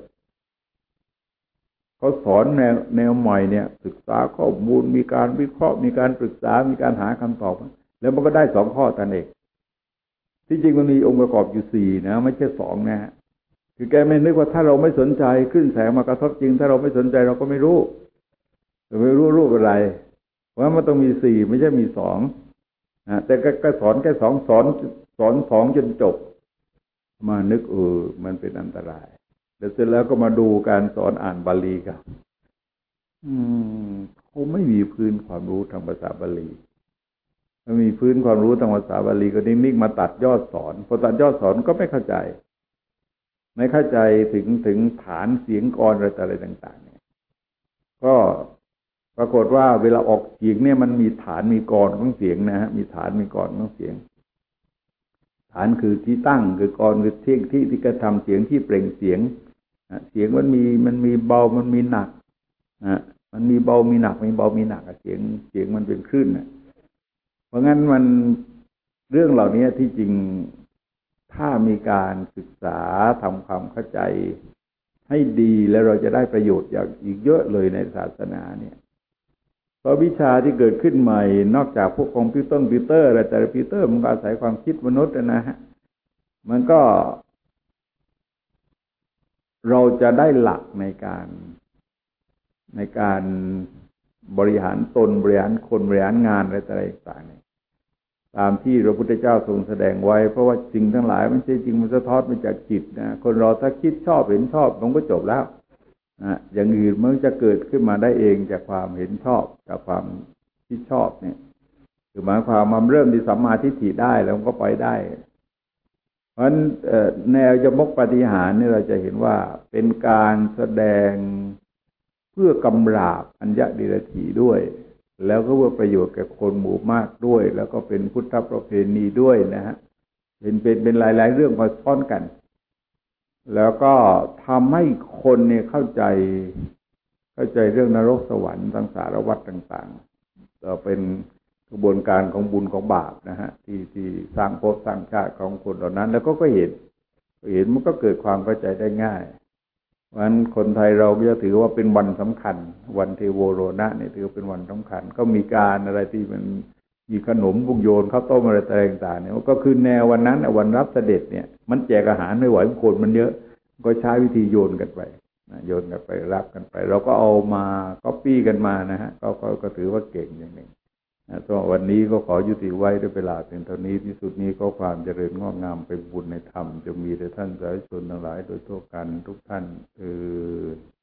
เขาสอนแนวแนวใหม่เนี่ยศึกษาข้อมูลมีการวิเคราะห์มีการปรึกษามีการหาคำตอบแล้วมันก็ได้สองข้อตันเองที่จริงมันมีองค์ประกอบอยู่สี่นะไม่ใช่สองนะฮะคือแกไม่นึกว่าถ้าเราไม่สนใจคลื่นแสงมากระทบจริงถ้าเราไม่สนใจเราก็ไม่รู้ไม่รู้รูปอะไรเพราะมันต้องมีสี่ไม่ใช่มีสองนะแต่ก็สอนแค่สองสอนสอนสองจนจบมานึกเออมันเป็นอันตรายแล้วเสร็จแล้วก็มาดูการสอนอ่านบาลีกันอืมเขาไม่มีพื้นความรู้ทางภาษาบาลีไม่มีพื้นความรู้ทางภาษาบาลีก็นิ่งๆมาตัดยอดสอนพอตัดยอดสอนก็ไม่เข้าใจไม่เข้าใจถึงถึงฐานเสียงกลอะไรต่างๆเนี่ยก็ปรากฏว่าเวลาออกเสียงเนี่ยมันมีฐานมีกรของเสียงนะฮะมีฐานมีกรของเสียงฐานคือที่ตั้งคือกรคือที่ที่ที่กระทำเสียงที่เปล่งเสียงเสียงมันมีมันมีเบามันมีหนักนะมันมีเบามีหนักมีเบามีหนักเสียงเสียงมันเป็นคลื่นนะเพราะงั้นมันเรื่องเหล่านี้ที่จริงถ้ามีการศึกษาทำความเข้าใจให้ดีแล้วเราจะได้ประโยชน์อย่างอีกเยอะเลยในศาสนาเนี่ยเพราะวิชาที่เกิดขึ้นใหม่นอกจากพวกคอมพิวเตอร์คอมพิวเตอร์อะไรแต่คอมพิวเตอร์มันก็อาศัยความคิดมนุษย์นะฮะมันก็เราจะได้หลักในการในการบริหารตนบริหารคนบริหารงานอะไรต่างๆตามที่พระพุทธเจ้าทรงแสดงไว้เพราะว่าสิ่งทั้งหลายมันใช่จริงมันสะท้อนมาจากจิตนะคนเราถ้าคิดชอบเห็นชอบมันก็จบแล้วอ่ะอย่างอื่นมันจะเกิดขึ้นมาได้เองจากความเห็นชอบจากความคิดชอบเนี่ยคือหมายความมันเริ่มที่สัมมาทิฏฐิได้แล้วมันก็ไปได้เพราะฉะนั้นแนวยมกปฏิหารนี่เราจะเห็นว่าเป็นการแสดงเพื่อกำราบอัญญดิรถีด้วยแล้วก็เพื่อประโยชน์แก่คนหมู่มากด้วยแล้วก็เป็นพุทธประเพณีด้วยนะฮะเป็นเป็นเป็นหลายๆเรื่องมาซ้อนกันแล้วก็ทำให้คนเนี่ยเข้าใจเข้าใจเรื่องนรกสวรรค์สังสารวัฏต่างๆเราเป็นกระบวนการของบุญของบาปนะฮะที่ที่สร้างภพสร้างชาติของคนเหล่านั้นแล้วก็ก็เห็นเห็นมันก็เกิดความเข้าใจได้ง่ายเพราะฉะนั้นคนไทยเราก็จะถือว่าเป็นวันสำคัญวันเทโวโรนะเนี่ยถือเป็นวันสำคัญก็มีการอะไรที่มันมีขนมพวกโยนข้าวต้มอะไรต่างๆเนี่ยก็คือแนววันนั้นวันรับเสด็จเนี่ยมันแจกอาหารไม่ไหวคนมันเยอะก็ใช้วิธีโยนกันไปโยนกันไปรับกันไปเราก็เอามาก๊อปปี้กันมานะฮะก็ก็ถือว่าเก่งอย่างหนึ่งสำหรับวันนี้ก็ขอยุติไว้ด้วยเวลาเพียงเท่านี้ที่สุดนี้ก็ความเจริญงอกงามไปบุญในธรรมจะมีแด่ท่านสาธุชนทั้งหลายโดยทั่วกันทุกท่านเออ